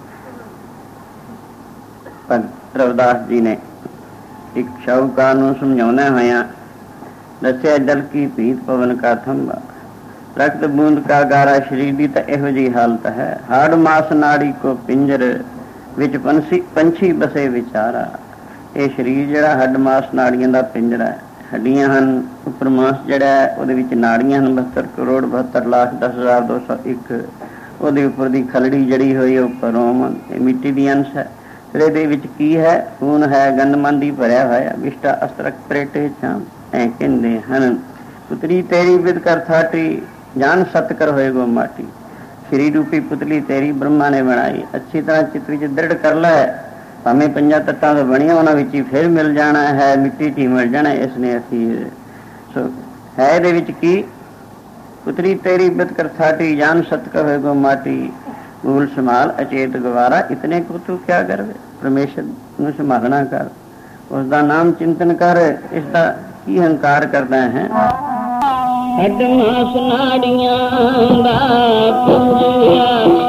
ਭਗਤ ਰਵਿਦਾਸ ਜੀ ਨੇ ਇੱਕ ਸ਼ਾਹੂਕਾਰ ਨੂੰ ਸਮਝਾਉਂਦਿਆਂ ਹੋਇਆਂ ਦੱਸਿਆ, ਜਲ ਕੀ ਭੀਤ ਪਵਨ ਕਾ ਥੰਬਾ, ਰਕਤ ਬੂੰਦ ਕਾ ਗਾਰਾ। ਸਰੀਰ ਦੀ ਤਾਂ ਇਹੋ ਜਿਹੀ ਹਾਲਤ ਹੈ। ਹਾੜ ਮਾਸ ਨਾੜੀ ਕੋ ਪਿੰਜਰ, ਵਿੱਚ ਪੰਛੀ ਬਸੇ ਵਿਚਾਰਾ। ਇਹ ਸਰੀਰ ਜਿਹੜਾ ਹੱਡ ਮਾਸ ਨਾੜੀਆਂ ਦਾ ਪਿੰਜਰਾ ਹੈ, ਹੱਡੀਆਂ ਹਨ, ਉੱਪਰ ਮਾਸ ਜਿਹੜਾ ਹੈ ਉਹਦੇ ਵਿੱਚ ਨਾੜੀਆਂ ਹਨ 72 ਕਰੋੜ 72 ਲੱਖ 10,201। ਉਹਦੇ ਉੱਪਰ ਦੀ ਖਲੜੀ ਜੜੀ ਹੋਈ, ਉੱਪਰ ਰੋਮ, ਇਹ ਮਿੱਟੀ ਦੀ ਅੰਸ਼ ਹੈ। ਫਿਰ ਇਹਦੇ ਵਿੱਚ ਕੀ ਹੈ? ਖੂਨ ਹੈ, ਗੰਦਮੰਦੀ ਭਰਿਆ ਹੋਇਆ, ਵਿਸ਼ਟਾ ਅਸਤਰਕ ਪ੍ਰੇਟੇ ਛਾਂ। ਐ ਕਹਿੰਦੇ ਹਨ, ਪੁਤਰੀ ਤੇਰੀ ਬਿਦ ਕਰ ਥਾਟੀ, ਜਾਨ ਸਤ ਕਰ ਹੋਏਗੋ ਮਾਟੀ। ਸਰੀਰ ਰੂਪੀ ਪੁਤਲੀ ਤੇਰੀ ਬ੍ਰਹਮਾ ਨੇ ਬਣਾਈ, ਅੱਛੀ ਤਰ੍ਹਾਂ ਚਿੱਤ ਵਿੱਚ ਦ੍ਰਿੜ ਕਰ ਲੈ। ਭਾਵੇਂ 5 ਤੱਤਾਂ ਤੋਂ ਬਣੀਆਂ, ਉਹਨਾਂ ਵਿੱਚ ਹੀ ਫਿਰ ਮਿਲ ਜਾਣਾ ਹੈ, ਮਿੱਟੀ 'ਚ ਹੀ ਮਿਲ ਜਾਣਾ। ਇਸ ਨੇ ਅਸੀਂ ਹੈ ਇਹਦੇ ਵਿੱਚ ਕੀ? ਪੁਤਰੀ ਤੇਰੀ ਬਿਦ ਕਰ ਥਾਟੀ, ਜਾਨ ਸਤ ਕਰ ਹੋਏਗੋ ਮਾਟੀ। ਭੂਲ ਸੰਭਾਲ ਅਚੇਤ ਗਵਾਰਾ, ਇਤਨੇ ਕੋ ਤੂੰ ਕਿਆ ਕਰਵੇ। ਪਰਮੇਸ਼ਰ ਨੂੰ ਸੰਭਾਲਣਾ ਕਰ, ਉਸ ਦਾ ਨਾਮ ਚਿੰਤਨ ਕਰ। ਇਸ ਦਾ ਕੀ ਹੰਕਾਰ ਕਰਦਾ ਹੈ? ਹੱਡ ਮਾਸ ਨਾੜੀਆਂ ਦਾ ਪਿੰਜਰਾ,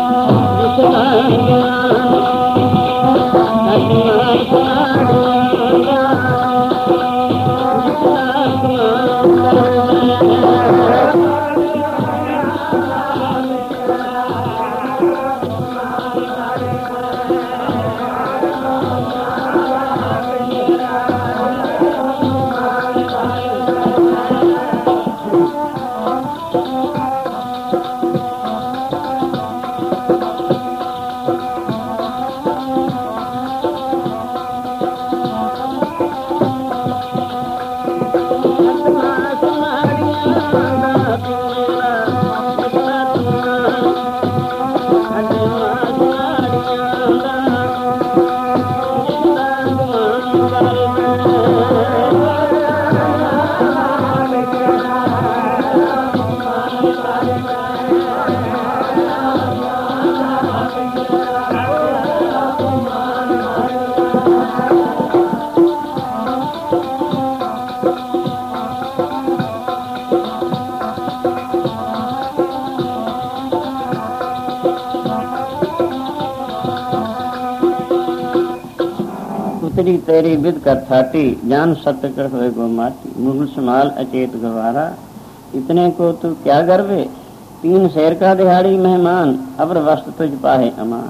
ਹੱਡ ਮਾਸ ਨਾੜੀਆਂ तेरी बिद कर थाटी, जान सत्य कर होए गो माटी। मुगल संभाल अचेत गवारा, इतने को तू क्या गर्वे। 3 शेर का दिहाड़ी मेहमान, अबर वस्त तुझ पाहे अमान।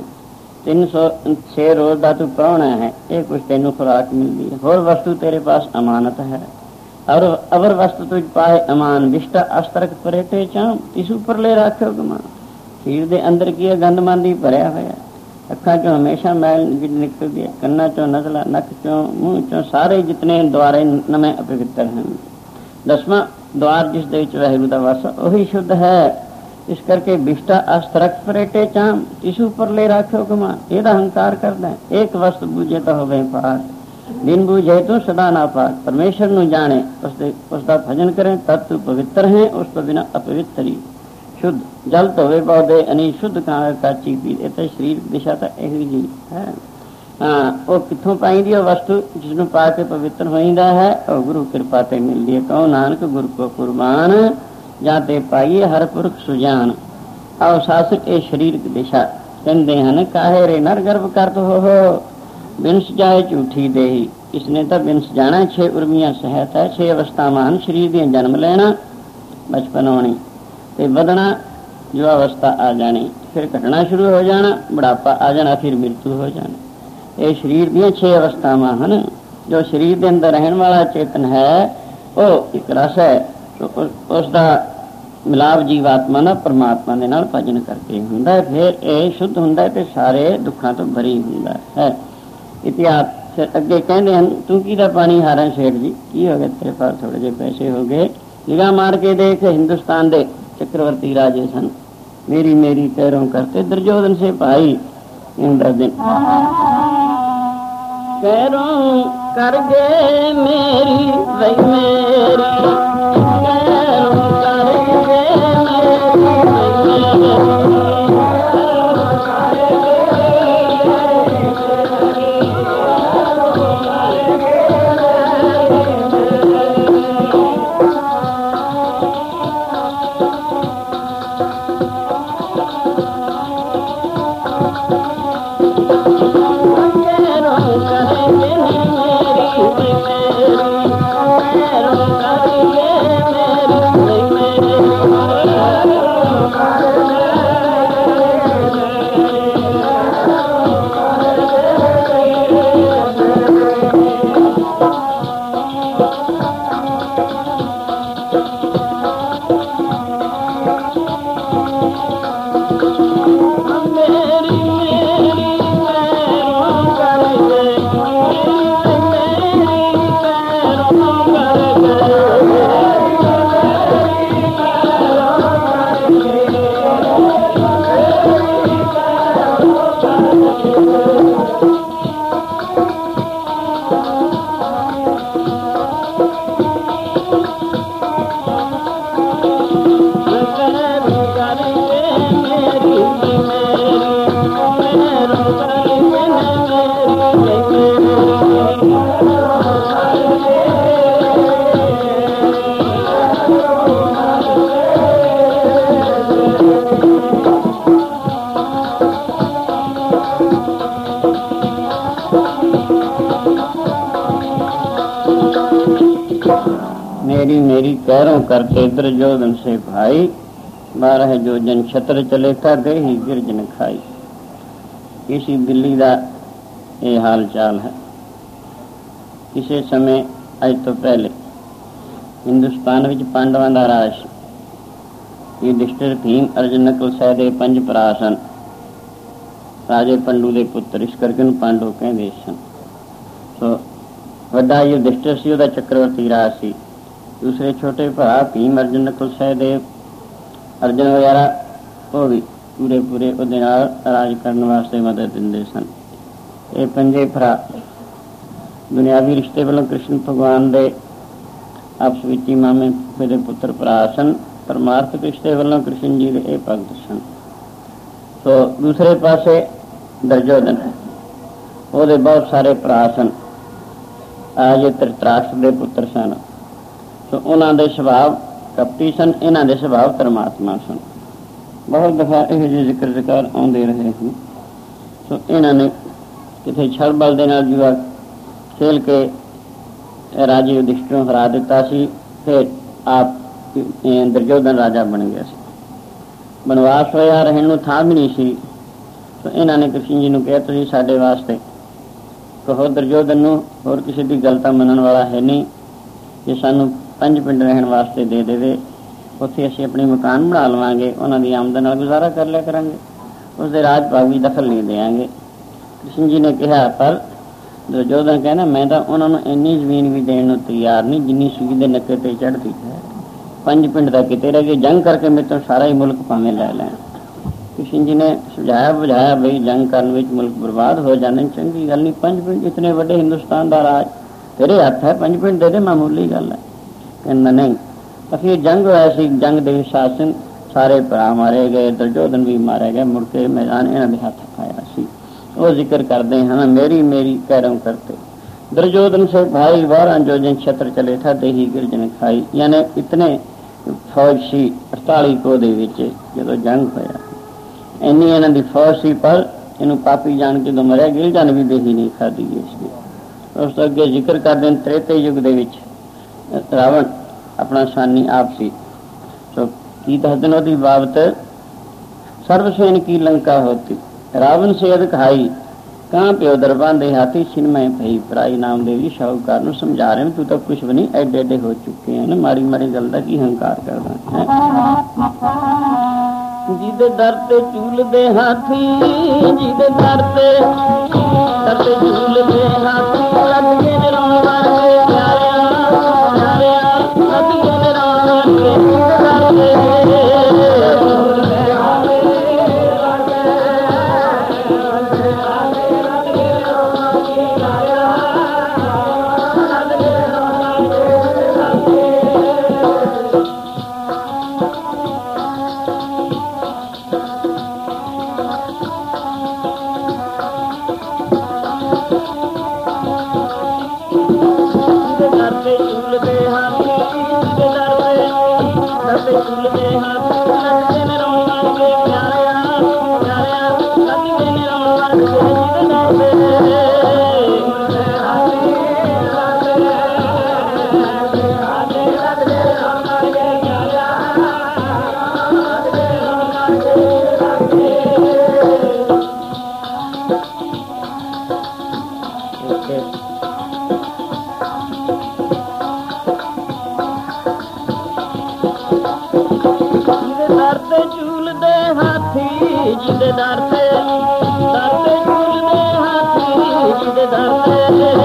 306 रोज दा तू प्राणा है, एक कुछ तेनू खुराक मिलती है, होर वस्तु तेरे पास अमानत है। और अबर वस्त तुझ पाहे अमान, विष्टा अस्त्रक परेटे चाम, इस ऊपर ले रखो गमान। शरीर दे अंदर की गंदमांदी भरिया होया, ਅੱਖਾਂ ਚੋਂ ਹਮੇਸ਼ਾ ਮੈਲ ਨਿਕਲਦੀ ਹੈ, ਕੰਨਾਂ ਚੋਂ ਨਜ਼ਲਾ, ਨੱਕ ਚੋਂ, ਮੂੰਹ ਚੋਂ, ਸਾਰੇ ਜਿਤਨੇ ਦੁਆਰੇ ਨਵੇਂ ਅਪਵਿੱਤਰ ਹਨ। 10ਵਾਂ ਦੁਆਰ ਜਿਸ ਦੇ ਵਿੱਚ ਵਾਹਿਗੁਰੂ ਦਾ ਵਾਸਾ, ਉਹੀ ਸ਼ੁੱਧ ਹੈ। ਇਸ ਕਰਕੇ ਵਿਸ਼ਟਾ ਅਸਤਰਕ ਪਰੇਟੇ ਚਾਮ, ਇਸ ਉੱਪਰ ਲੈ ਰੱਖਿਓ ਗਮਾ। ਇਹਦਾ ਹੰਕਾਰ ਕਰਦਾ ਹੈ। ਇੱਕ ਵਸਤ ਬੂਝੇ ਤਾਂ ਹੋਵੇ ਪਾਰ, ਬਿਨ ਬੂਝੇ ਤੋਂ ਸਦਾ ਨਾ ਪਾਰ। ਪਰਮੇਸ਼ਰ ਨੂੰ ਜਾਣੇ, ਉਸ ਦਾ ਭਜਨ ਕਰੇ, ਤਦ ਤੂੰ ਪਵਿੱਤਰ ਹੈ, ਉਸ ਤੋਂ ਬਿਨਾਂ ਅਪਵਿੱਤਰੀ। शुद्ध जल धोवे पौधे अनी शुद्ध काची पी। ये तो शरीर दिशा तो यही जी है। हाँ, वो कितों पाई दी वस्तु जिसनों पा के पवित्र होइंदा है, और गुरु कृपा ते मिलती है। कहो नानक गुरु को कुर्बान, जाते पाइए हर पुरख सुजान। आओ शासक ये शरीर की दिशा कहते हैं, काहे रे नर गर्भ करत हो, बिनस जाए झूठी देही। इसने तो बिनस जाना, 6 उर्मियां सहित है। 6 अवस्था मान शरीर दी जन्म लेना, बचपन होनी ते बदना, जो अवस्था आ जानी, फिर घटना शुरू हो जाना, बुढ़ापा आ जाना, फिर मृत्यु हो जाना। ये शरीर दी 6 अवस्थावां हैं। जो शरीर के अंदर रहने वाला चेतन है, वो एक रस है, तो उसका मिलाप जीवात्मा ना परमात्मा के नाल भजन करके हुंदा है। फिर ये शुद्ध हुंदा है, ते सारे दुखों तो भरी हुंदा है। इतिहास फिर अगे कहते हैं, तू किहदा पानी हारा सेठ जी, की हो गया तेरे पास थोड़े जे पैसे हो गए, निगाह मार के देख हिंदुस्तान दे चक्रवर्ती राजे सन, मेरी मेरी पैरों करते दुर्योधन से भाई। दिन पैरों कर गे मेरी वही मेरी, पैरों कर गे मेरी मेरी कैरों करते दुर्योधन से भाई, 12 जो जन छत्र चले था दे ही गिरजन खाई। इसी दिल्ली का ये हाल चाल है। किसी समय अज तो पहले हिंदुस्तान विच पांडवां दा राज, युधिष्ठिर भीम अर्जुन नकुल सहदेव 5 भरा सन। राजे पंडू के पुत्र, इस करके पांडव कहते सन। सो वड्डा युधिष्ठिर सी, उहदा चक्रवर्ती राज सी। दूसरे छोटे भरा भीम अर्जुन नकुल सहदेव अर्जुन वगैरह वो भी पूरे पूरे उहदे नाल राज करने वास्ते मदद दिंदे सन। ये 5 भरा दुनियावी रिश्ते वालों कृष्ण भगवान के आपस विच ही मामे मेरे पुत्र भरा सन। परमार्थक रिश्ते वालों कृष्ण जी के भगत सन। तो दूसरे पासे दुर्योधन, वो बहुत सारे भरा सन। आज धृतराष्ट्र के पुत्र सन। तो उन्होंने सुभाव कपटी सन, इन्हों के सुभाव परमात्मा सन। बहुत दफा यह जिक्र जिक्र आते रहे हैं। तो इन्होंने किसी छल बल के जुआ खेल के राजे युधिष्ठिर हरा दिता सी। फिर आप दुर्योधन राजा बन गया सी। बनवास होया, रहने को थां भी नहीं सी। तो इन्होंने कृष्ण जी को कहा, तुसीं साडे वास्ते कहो दुर्योधन नूं, होर किसी की गल तां मनण वाला है नहीं। जे सानूं 5 पिंड रहने वास्ते दे देवे, उत्थे असीं अपने मकान बना लवांगे, उन्हां दी आमदन नाल गुजारा कर लिया करांगे, उसदे राज भाग भी दखल नहीं देंगे। कृष्ण जी ने कहा, पर दुर्योधन कहना मैं तो उन्होंने इन्नी जमीन भी देने को तैयार नहीं जिन्नी सूई के नक्के ते चढ़ती है। 5 पिंड तक किते रह गए, जंग करके मेरे तो सारा ही मुल्क भावें लै लैण। कृष्ण जी ने समझाया बुझाया, बई जंग करने में मुल्क बर्बाद हो जाने, चंगी गल नहीं। 5 पिंड इतने बड़े हिंदुस्तान का राज तेरे हथ है, 5 पिंड दे दे, मामूली गल है। कहना नहीं, अखीर जंग होया सी, जंग दे शासन सारे भरा मारे गए, दुर्योधन भी मारे गए। मुड़ के मैदान इन्हां दे हथ आया सी। वो जिक्र करते हैं, मेरी मेरी कैरों करते दुर्योधन से भाई, 12 जो जन छत्र चले था दे ही गिरजन खाई। यानी इतने फौज सी 48 को दे विच जो जंग होया, इन्नी इन्हां दी फौज सी, पर इनू पापी जान के मरिया, गिरजन भी दे ही नहीं खाधी इसकी। उस तो अगे जिक्र करते हैं, त्रेते युग दे विच रावण अपना सानी आप सी। तो की दसदन ओदी बाबत, सर्वसेन की लंका होती, रावण से अधिक हाई, कहाँ प्यो दरबान दे हाथी, छिनमय भई पराई। नामदेव जी शाहूकार नूं समझा रहे हैं, तू तो कुछ भी नहीं, एडे एडे हो चुके हैं, माड़ी माड़ी गल दा की हंकार करदा है। जिदे दर ते झूल दे हाथी, जिदे दर ते झूल दे हाथी, लग के रोण वर्गे प्यारिया प्यारिया, लग के रोण वर्गे ਹਾਥੀ ਜਿਹਦੇ ਦਰ ਤੇ ਝੂਲਦੇ ਹਾਥੀ ਜਿਹਦੇ ਦਰ ਤੇ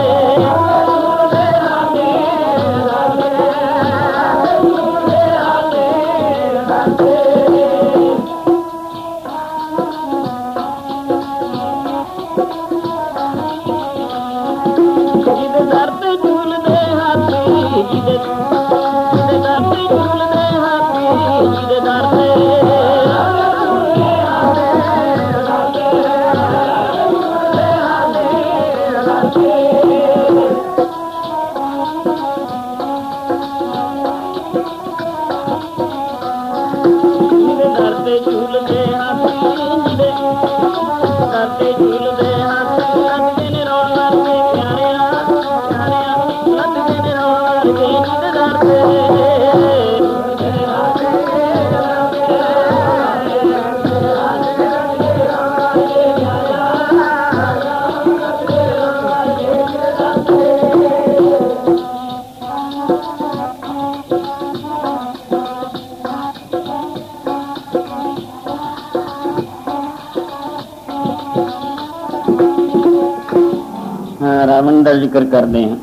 ਰਾਵਣ ਦਾ ਜ਼ਿਕਰ ਕਰਦੇ ਹਾਂ।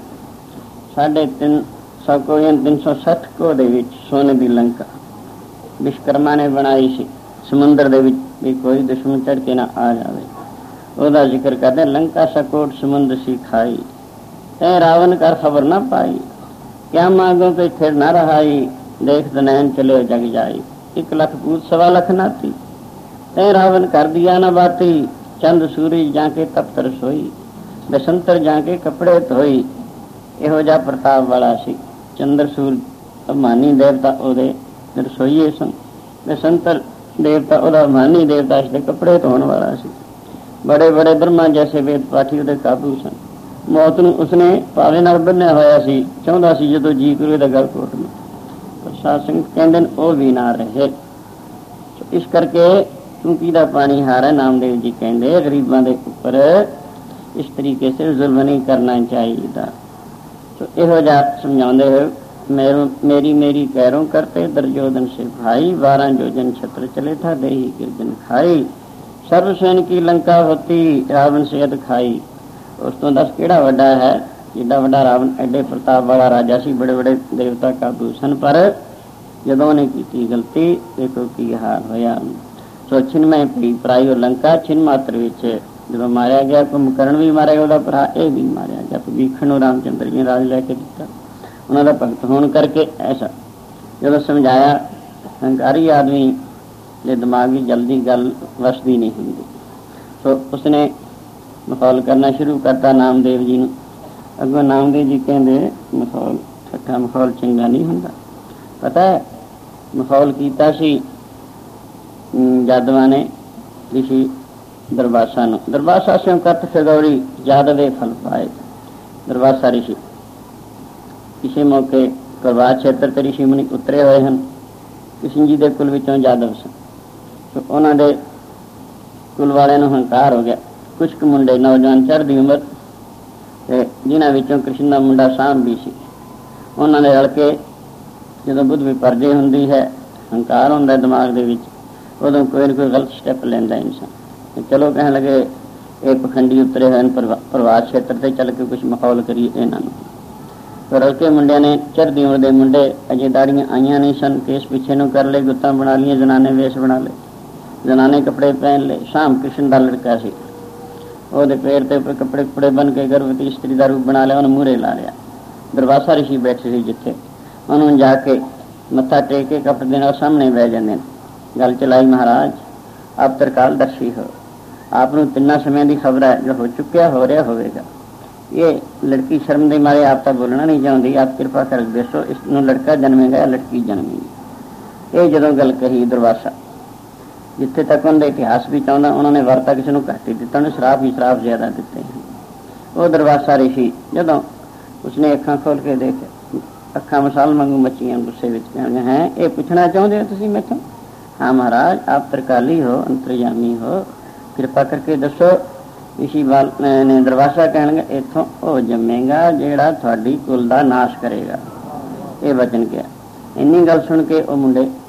360 ਕੋਹ ਦੇ ਵਿੱਚ ਸੋਨੇ ਦੀ ਲੰਕਾ ਵਿਸ਼ਕਰਮਾ ਨੇ ਬਣਾਈ ਸੀ। ਸਮੁੰਦਰ ਦੇ ਵਿੱਚ ਵੀ ਕੋਈ ਦੁਸ਼ਮਣ ਚੜ ਕੇ ਨਾ ਆ ਜਾਵੇ, ਉਹਦਾ ਜ਼ਿਕਰ ਕਰਦੇ। ਲੰਕਾ ਸਕੋਟ ਸਮੁੰਦਰ ਸੀ ਖਾਈ, ਤੈ ਰਾਵਣ ਕਰ ਖਬਰ ਨਾ ਪਾਈ। ਕਿਆ ਮਾਂਗੋ ਕੇ ਫਿਰ ਨਾ ਰਹਾਈ, ਦੇਖ ਦਨੈਨ ਚਲੇ ਜਗ ਜਾਈ। 1 ਲੱਖ ਪੂਤ 1.25 ਲੱਖ ਨਾਤੀ, ਤੈ ਰਾਵਣ ਕਰ ਦਿਆ ਨਾ ਬਾਤੀ। ਚੰਦ ਸੂਰਜ ਜਾ ਕੇ ਤਪਤ ਰਸੋਈ, ਬਸੰਤਰ ਜਾ ਕੇ ਕੱਪੜੇ ਧੋਈ। ਇਹੋ ਜਿਹਾ ਪ੍ਰਤਾਪ ਵਾਲਾ ਸੀ। ਚੰਦਰ ਸੂਰਜ ਅਭਿਮਾਨੀ ਦੇਵਤਾ ਉਹਦੇ ਰਸੋਈਏ ਸਨ। ਬਸੰਤਰ ਦੇਵਤਾ ਉਹਦਾ ਅਭਿਮਾਨੀ ਦੇਵਤਾ ਸੀ, ਕੱਪੜੇ ਧੋਣ ਵਾਲਾ ਸੀ। ਬੜੇ ਬੜੇ ਬ੍ਰਹਮਾ ਜੈਸੇ ਵੇਦ ਪਾਠੀ ਉਹਦੇ ਕਾਬੂ ਸਨ। ਮੌਤ ਨੂੰ ਉਸਨੇ ਪਾਵੇ ਨਾਲ ਬੰਨਿਆ ਹੋਇਆ ਸੀ, ਚਾਹੁੰਦਾ ਸੀ ਜਦੋਂ ਜੀ ਕਰੇ ਦਾ ਗਲ ਘੋਟ ਨੂੰ। ਪ੍ਰਸਾਦ ਸਿੰਘ ਕਹਿੰਦੇ ਨੇ ਉਹ ਵੀ ਨਾ ਰਹੇ। ਇਸ ਕਰਕੇ ਚੂੰਕੀ ਦਾ ਪਾਣੀ ਹਾਰਾ। ਨਾਮਦੇਵ ਜੀ ਕਹਿੰਦੇ ਗਰੀਬਾਂ ਦੇ ਉੱਪਰ ਇਸ ਤਰੀਕੇ ਸੇ ਜ਼ੁਲਮ ਨਹੀਂ ਕਰਨਾ ਚਾਹੀਦਾ। ਇਹੋ ਜਿਹਾ ਸਮਝਾਉਂਦੇ ਹੋਏ ਮੇਰੀ ਮੇਰੀ ਕਹਿਰੋਂ ਕਰਤੇ ਦਰਜੋਦਨ ਸੇ ਭਾਈ। 12 ਜੋਜਨ ਛਤਰ ਚਲੇ ਥਾ ਦੇਹੀ ਕਿਰਜਨ ਖਾਈ। ਸਰਵ ਸੈਨ ਕੀ ਲੰਕਾ ਹੋਤੀ ਰਾਵਣ ਸੇ ਅਧ ਖਾਈ। ਉਸ ਤੋਂ ਦੱਸ ਕਿਹੜਾ ਵੱਡਾ ਹੈ, ਜਿੱਡਾ ਵੱਡਾ ਰਾਵਣ ਐਡੇ ਪ੍ਰਤਾਪ ਵਾਲਾ ਰਾਜਾ ਸੀ। ਬੜੇ ਬੜੇ ਦੇਵਤਾ ਕਾਬੂ ਸਨ, ਪਰ ਜਦੋਂ ਉਹਨੇ ਕੀਤੀ ਗਲਤੀ ਦੇਖੋ ਕੀ ਹਾਲ ਹੋਇਆ। ਸੋ ਛਿਨਮੈ ਪਈ ਪਰਾਈ ਉਹ ਲੰਕਾ। ਛਿਨ ਮਾਤਰ ਵਿੱਚ ਜਦੋਂ ਮਾਰਿਆ ਗਿਆ, ਕੁੰਭਕਰਨ ਵੀ ਮਾਰਿਆ, ਉਹਦਾ ਭਰਾ ਇਹ ਵੀ ਮਾਰਿਆ ਗਿਆ। ਭੀਖਣ ਨੂੰ ਰਾਮਚੰਦਰ ਜੀ ਨੇ ਰਾਜ ਲੈ ਕੇ ਦਿੱਤਾ, ਉਹਨਾਂ ਦਾ ਭਗਤ ਹੋਣ ਕਰਕੇ। ਐਸਾ ਜਦੋਂ ਸਮਝਾਇਆ, ਹੰਕਾਰੀ ਆਦਮੀ ਦੇ ਦਿਮਾਗ ਵਿੱਚ ਜਲਦੀ ਗੱਲ ਵਸਦੀ ਨਹੀਂ ਹੁੰਦੀ। ਸੋ ਉਸਨੇ ਮਖੌਲ ਕਰਨਾ ਸ਼ੁਰੂ ਕਰਤਾ ਨਾਮਦੇਵ ਜੀ ਨੂੰ। ਅੱਗੋਂ ਨਾਮਦੇਵ ਜੀ ਕਹਿੰਦੇ ਮਖੌਲ ਠੱਠਾ ਮਖੌਲ ਚੰਗਾ ਨਹੀਂ ਹੁੰਦਾ। ਪਤਾ ਹੈ ਮਖੌਲ ਕੀਤਾ ਸੀ ਜਾਦਵਾਂ ਨੇ ਰਿਸ਼ੀ ਦਰਬਾਸਾ ਨੂੰ। ਦਰਬਾਸਾ ਸਿਉ ਕਰਤ ਖਗੌੜੀ ਜਾਦਵੇ ਫਲ ਪਾਏ। ਦਰਬਾਸਾ ਰਿਸ਼ੀ ਕਿਸੇ ਮੌਕੇ ਪ੍ਰਵਾਸ ਖੇਤਰ ਤੇ ਰਿਸ਼ੀ ਮੁਨੀ ਉਤਰੇ ਹੋਏ ਹਨ। ਕ੍ਰਿਸ਼ਨ ਜੀ ਦੇ ਕੁਲ ਵਿੱਚੋਂ ਜਾਦਵ ਸਨ। ਸੋ ਉਹਨਾਂ ਦੇ ਕੁਲ ਵਾਲਿਆਂ ਨੂੰ ਹੰਕਾਰ ਹੋ ਗਿਆ। ਕੁਛ ਕੁ ਮੁੰਡੇ ਨੌਜਵਾਨ ਚੜ੍ਹਦੀ ਉਮਰ ਤੇ ਜਿਨ੍ਹਾਂ ਵਿੱਚੋਂ ਕ੍ਰਿਸ਼ਨ ਦਾ ਮੁੰਡਾ ਸਾਂਭ ਵੀ ਸੀ, ਉਹਨਾਂ ਨੇ ਰਲ ਕੇ ਜਦੋਂ ਬੁੱਧ ਵਿਪਰਜੇ ਹੁੰਦੀ ਹੈ, ਹੰਕਾਰ ਹੁੰਦਾ ਦਿਮਾਗ ਦੇ ਵਿੱਚ, ਉਦੋਂ ਕੋਈ ਨਾ ਕੋਈ ਗਲਤ ਸਟੈਪ ਲੈਂਦਾ ਇਨਸਾਨ। ਚਲੋ ਕਹਿਣ ਲੱਗੇ ਇਹ ਪਖੰਡੀ ਉਤਰੇ ਹੋਏ ਪ੍ਰਵਾਸ ਖੇਤਰ ਤੇ ਚੱਲ ਕੇ ਕੁਛ ਮਾਹੌਲ ਕਰੀਏ ਇਹਨਾਂ ਨੂੰ। ਰਲ ਕੇ ਮੁੰਡਿਆਂ ਨੇ ਚੜ੍ਹਦੀ ਉਮਰ ਦੇ ਮੁੰਡੇ, ਅਜੇ ਦਾੜੀਆਂ ਆਈਆਂ ਨਹੀਂ ਸਨ, ਕੇਸ ਪਿੱਛੇ ਨੂੰ ਕਰ ਲਏ, ਗੁੱਤਾਂ ਬਣਾ ਲਈਆਂ, ਜਨਾਨੇ ਵੇਸ਼ ਬਣਾ ਲਏ, ਜਨਾਨੇ ਕੱਪੜੇ ਪਹਿਨ ਲਏ। ਸ਼ਾਮ ਕ੍ਰਿਸ਼ਨ ਦਾ ਲੜਕਾ ਸੀ, ਉਹਦੇ ਪੈਰ ਤੇ ਕੱਪੜੇ ਕੁਪੜੇ ਬਣ ਕੇ ਗਰਭਵਤੀ ਇਸਤਰੀ ਦਾ ਰੂਪ ਬਣਾ ਲਿਆ, ਉਹਨੂੰ ਮੂਹਰੇ ਲਾ ਲਿਆ। ਦਰਬਾਸਾ ਰਿਸ਼ੀ ਬੈਠੇ ਸੀ ਜਿੱਥੇ, ਉਹਨੂੰ ਜਾ ਕੇ ਮੱਥਾ ਟੇਕ ਕੇ ਕੱਪੜੇ ਦੇ ਨਾਲ ਸਾਹਮਣੇ ਬਹਿ ਜਾਂਦੇ ਨੇ। ਗੱਲ ਚਲਾਈ, ਮਹਾਰਾਜ ਆਪ ਤਰਕਾਲ ਦਰਸ਼ੀ ਹੋ, ਆਪ ਨੂੰ ਤਿੰਨਾਂ ਸਮਿਆਂ ਦੀ ਖਬਰ ਹੈ, ਜੋ ਹੋ ਚੁੱਕਿਆ ਹੋ ਰਿਹਾ ਹੋਵੇਗਾ। ਇਹ ਲੜਕੀ ਸ਼ਰਮ ਦੇ ਮਾਰੇ ਆਪ ਤਾਂ ਬੋਲਣਾ ਨਹੀਂ ਚਾਹੁੰਦੀ, ਆਪ ਕਿਰਪਾ ਕਰ ਦੱਸੋ ਇਸ ਨੂੰ ਲੜਕਾ ਜਨਮੇਗਾ ਜਾਂ ਲੜਕੀ ਜਨਮੇਗੀ। ਇਹ ਜਦੋਂ ਗੱਲ ਕਹੀ ਦਰਬਾਸਾ, ਜਿੱਥੇ ਤੱਕ ਉਹਨਾਂ ਦਾ ਇਤਿਹਾਸ ਵੀ ਚਾਹੁੰਦਾ, ਉਹਨਾਂ ਨੇ ਵਰਤਾ ਕਿਸੇ ਨੂੰ ਘੱਟ ਹੀ ਦਿੱਤਾ, ਉਹਨੇ ਸ਼ਰਾਬ ਹੀ ਸ਼ਰਾਬ ਜ਼ਿਆਦਾ ਦਿੱਤੇ। ਉਹ ਦਰਬਾਸਾ ਰਿਸ਼ੀ ਜਦੋਂ ਉਸਨੇ ਅੱਖਾਂ ਖੋਲ ਕੇ ਦੇਖਿਆ, ਅੱਖਾਂ ਮਸਾਲ ਵਾਂਗੂ ਮੱਚੀਆਂ ਗੁੱਸੇ ਵਿੱਚ। ਕਹਿੰਦੇ ਹੈ ਇਹ ਪੁੱਛਣਾ ਚਾਹੁੰਦੇ ਹੋ ਤੁਸੀਂ ਮੈਥੋਂ? ਹਾਂ ਮਹਾਰਾਜ, ਆਪ ਤਰਕਾਲੀ ਹੋ, ਅੰਤਰਜਾਮੀ ਹੋ, ਕਿਰਪਾ ਕਰਕੇ ਦੱਸੋ। ਇਸੀ ਬਾਲ ਨੇ ਦਰਬਾਸਾ ਕਹਿਣਗੇ ਇੱਥੋਂ ਉਹ ਜੰਮੇਗਾ ਜਿਹੜਾ ਤੁਹਾਡੀ ਕੁਲ ਦਾ ਨਾਸ਼ ਕਰੇਗਾ। ਇਹ ਵਚਨ ਕਿਹਾ। ਇੰਨੀ ਗੱਲ ਸੁਣ ਕੇ ਉਹ ਮੁੰਡੇ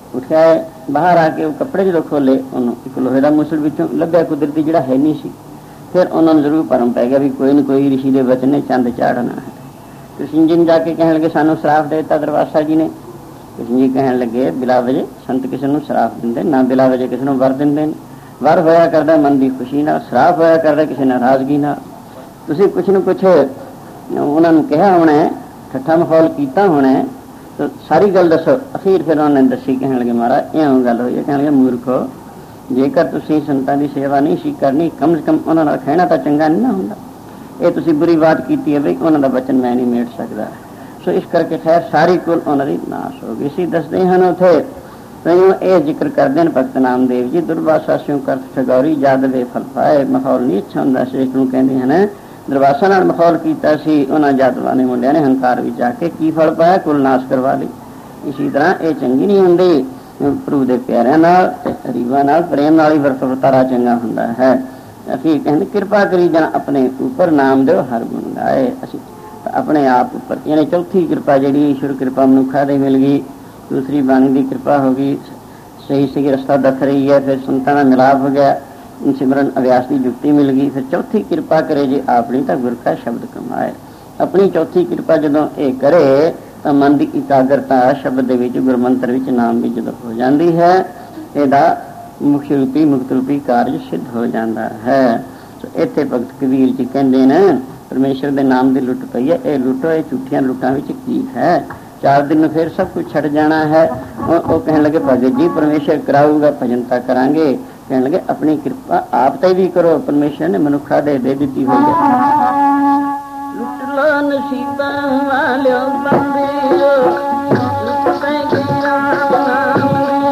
ਉੱਠਿਆ ਬਾਹਰ ਆ ਕੇ ਉਹ ਕੱਪੜੇ ਜਦੋਂ ਖੋਲੇ, ਉਹਨੂੰ ਇੱਕ ਲੋਹੇ ਦਾ ਮੁਸਲ ਵਿੱਚੋਂ ਲੱਭਿਆ ਕੁਦਰਤੀ, ਜਿਹੜਾ ਹੈ ਨਹੀਂ ਸੀ। ਫਿਰ ਉਹਨਾਂ ਨੂੰ ਜ਼ਰੂਰ ਭਰਮ ਪੈ ਗਿਆ ਵੀ ਕੋਈ ਨਾ ਕੋਈ ਰਿਸ਼ੀ ਦੇ ਬਚਨ ਨੇ ਚੰਦ ਚਾੜਨਾ ਹੈ। ਕ੍ਰਿਸ਼ਨ ਜੀ ਨੂੰ ਜਾ ਕੇ ਕਹਿਣ ਲੱਗੇ ਸਾਨੂੰ ਸ਼ਰਾਪ ਦੇ ਦਿੱਤਾ ਦਰਬਾਰ ਜੀ ਨੇ। ਕ੍ਰਿਸ਼ਨ ਜੀ ਕਹਿਣ ਲੱਗੇ ਬਿਲਾ ਵਜੇ ਸੰਤ ਕਿਸੇ ਨੂੰ ਸ਼ਰਾਪ ਦਿੰਦੇ ਨਾ, ਬਿਲਾ ਵਜੇ ਕਿਸੇ ਨੂੰ ਵਰ ਦਿੰਦੇ ਨੇ। ਵਰ ਹੋਇਆ ਕਰਦਾ ਮਨ ਦੀ ਖੁਸ਼ੀ ਨਾਲ, ਸ਼ਰਾਪ ਹੋਇਆ ਕਰਦਾ ਕਿਸੇ ਨਾਰਾਜ਼ਗੀ ਨਾਲ। ਤੁਸੀਂ ਕੁਛ ਨੂੰ ਕੁਛ ਉਹਨਾਂ ਨੂੰ ਕਿਹਾ ਹੋਣਾ, ਠੱਠਾ ਮਖੌਲ ਕੀਤਾ ਹੋਣਾ, ਤਾਂ ਸਾਰੀ ਗੱਲ ਦੱਸੋ। ਅਖੀਰ ਫਿਰ ਉਹਨਾਂ ਨੇ ਦੱਸੀ, ਕਹਿਣ ਲੱਗੇ ਮਹਾਰਾਜ ਇਉਂ ਗੱਲ ਹੋਈ ਹੈ। ਕਹਿਣ ਲੱਗੇ ਮੂਰਖੋ, ਜੇਕਰ ਤੁਸੀਂ ਸੰਤਾਂ ਦੀ ਸੇਵਾ ਨਹੀਂ ਸੀ ਕਰਨੀ, ਕਮ ਸੇ ਕਮ ਉਹਨਾਂ ਨਾਲ ਖਹਿਣਾ ਤਾਂ ਚੰਗਾ ਨਹੀਂ ਨਾ ਹੁੰਦਾ। ਇਹ ਤੁਸੀਂ ਬੁਰੀ ਬਾਤ ਕੀਤੀ ਹੈ ਬਈ ਉਹਨਾਂ ਦਾ ਬਚਨ ਮੈਂ ਨਹੀਂ ਮੇਟ ਸਕਦਾ। ਸੋ ਇਸ ਕਰਕੇ ਖੈਰ ਸਾਰੀ ਕੁਲ ਉਹਨਾਂ ਦੀ ਨਾਸ਼ ਹੋ ਗਈ ਸੀ। ਦੱਸਦੇ ਹਨ ਉੱਥੇ ਇਹ ਜ਼ਿਕਰ ਕਰਦੇ ਨੇ ਭਗਤ ਨਾਮਦੇਵ ਜੀ, ਦੁਰਵਾਸਾ ਸਿਉ ਕਰਤ ਠਗੌਰੀ ਜਦ ਵੇ ਫਲ ਪਾਏ। ਮਖੌਲ ਨਹੀਂ ਅੱਛਾ ਹੁੰਦਾ ਸੀ, ਇੱਕ ਨੂੰ ਕਹਿੰਦੇ ਹਨ ਦੁਰਵਾਸਾ ਨਾਲ ਮਖੌਲ ਕੀਤਾ ਸੀ ਉਹਨਾਂ ਜਾਦਵਾਨੇ ਮੁੰਡਿਆਂ ਨੇ, ਹੰਕਾਰ ਵਿੱਚ ਆ ਕੇ ਕੀ ਫਲ ਪਾਇਆ, ਕੁਲ ਨਾਸ਼ ਕਰਵਾ ਲਈ। ਇਸੀ ਤਰ੍ਹਾਂ ਇਹ ਚੰਗੀ ਨਹੀਂ ਹੁੰਦੀ। ਪ੍ਰਭੂ ਦੇ ਪਿਆਰਿਆਂ ਨਾਲ ਤੇ ਗਰੀਬਾਂ ਨਾਲ ਪ੍ਰੇਮ ਨਾਲ ਹੀ ਵਰਤ ਵਰਤਾਰਾ ਚੰਗਾ ਹੁੰਦਾ ਹੈ। ਅਸੀਂ ਕਹਿੰਦੇ ਕਿਰਪਾ ਕਰੀ ਜਨ ਆਪਣੇ ਉੱਪਰ ਨਾਮ ਦਿਓ ਹਰ ਗੁਣ ਗਾਏ। ਅਸੀਂ ਆਪਣੇ ਆਪ ਉੱਪਰ, ਯਾਨੀ ਚੌਥੀ ਕਿਰਪਾ ਜਿਹੜੀ ਈਸ਼ਵਰ ਕਿਰਪਾ ਮਨੁੱਖਾਂ ਦੀ ਮਿਲ ਗਈ, ਦੂਸਰੀ ਬਾਣੀ ਦੀ ਕਿਰਪਾ ਹੋ ਗਈ, ਸਹੀ ਰਸਤਾ ਦੱਸ ਰਹੀ ਹੈ, ਫਿਰ ਸੰਤਾਂ ਦਾ ਮਿਲਾਪ ਹੋ ਗਿਆ, ਸਿਮਰਨ ਅਭਿਆਸ ਦੀ ਯੁਕਤੀ ਮਿਲ ਗਈ। ਫਿਰ ਚੌਥੀ ਕਿਰਪਾ ਕਰੇ ਜੇ ਆਪਣੀ ਤਾਂ ਗੁਰ ਕਾ ਸ਼ਬਦ ਕਮਾਏ। ਆਪਣੀ ਚੌਥੀ ਕਿਰਪਾ ਜਦੋਂ ਇਹ ਕਰੇ ਤਾਂ ਮਨ ਦੀ ਇਕਾਗਰਤਾ ਸ਼ਬਦ ਦੇ ਵਿੱਚ, ਗੁਰਮੰਤਰ ਵਿੱਚ, ਨਾਮ ਵਿੱਚ ਜਦੋਂ ਹੋ ਜਾਂਦੀ ਹੈ, ਇਹਦਾ ਮੁਖੀ ਰੂਪੀ ਮੁਕਤ ਰੂਪੀ ਕਾਰਜ ਸਿੱਧ ਹੋ ਜਾਂਦਾ ਹੈ। ਇੱਥੇ ਭਗਤ ਕਬੀਰ ਜੀ ਕਹਿੰਦੇ ਨੇ ਪਰਮੇਸ਼ਰ ਦੇ ਨਾਮ ਦੀ ਲੁੱਟ ਪਈ ਹੈ, ਇਹ ਲੁੱਟੋ, ਇਹ ਝੂਠੀਆਂ ਲੁੱਟਾਂ ਵਿੱਚ ਕੀ ਹੈ। 4 ਦਿਨ ਨੂੰ ਫਿਰ ਸਭ ਕੁਝ ਛੱਡ ਜਾਣਾ ਹੈ। ਉਹ ਕਹਿਣ ਲੱਗੇ ਭਗਤ ਜੀ ਪਰਮੇਸ਼ਰ ਕਰਾਊਗਾ, ਭਜਨ ਤਾਂ ਕਰਾਂਗੇ। ਕਹਿਣ ਲੱਗੇ ਆਪਣੀ ਕਿਰਪਾ ਆਪ ਤੇ ਵੀ ਕਰੋ, ਪਰਮੇਸ਼ਰ ਨੇ ਮਨੁੱਖਾ ਦੇ ਦਿੱਤੀ ਹੋਈ ਹੈ। ਲੁੱਟ ਲੋ ਨਸੀਬਾਂ ਵਾਲਿਓ ਬੰਦਿਓ, ਲੁੱਟ ਪੈ ਗਈ ਰਾਮ ਨਾਮ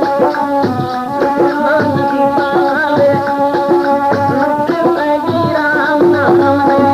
ਦੀ। ਲੁੱਟ ਲੋ ਨਸੀਬਾਂ ਵਾਲਿਓ, ਲੁੱਟ ਪੈ ਗਈ ਰਾਮ ਨਾਮ ਦੀ।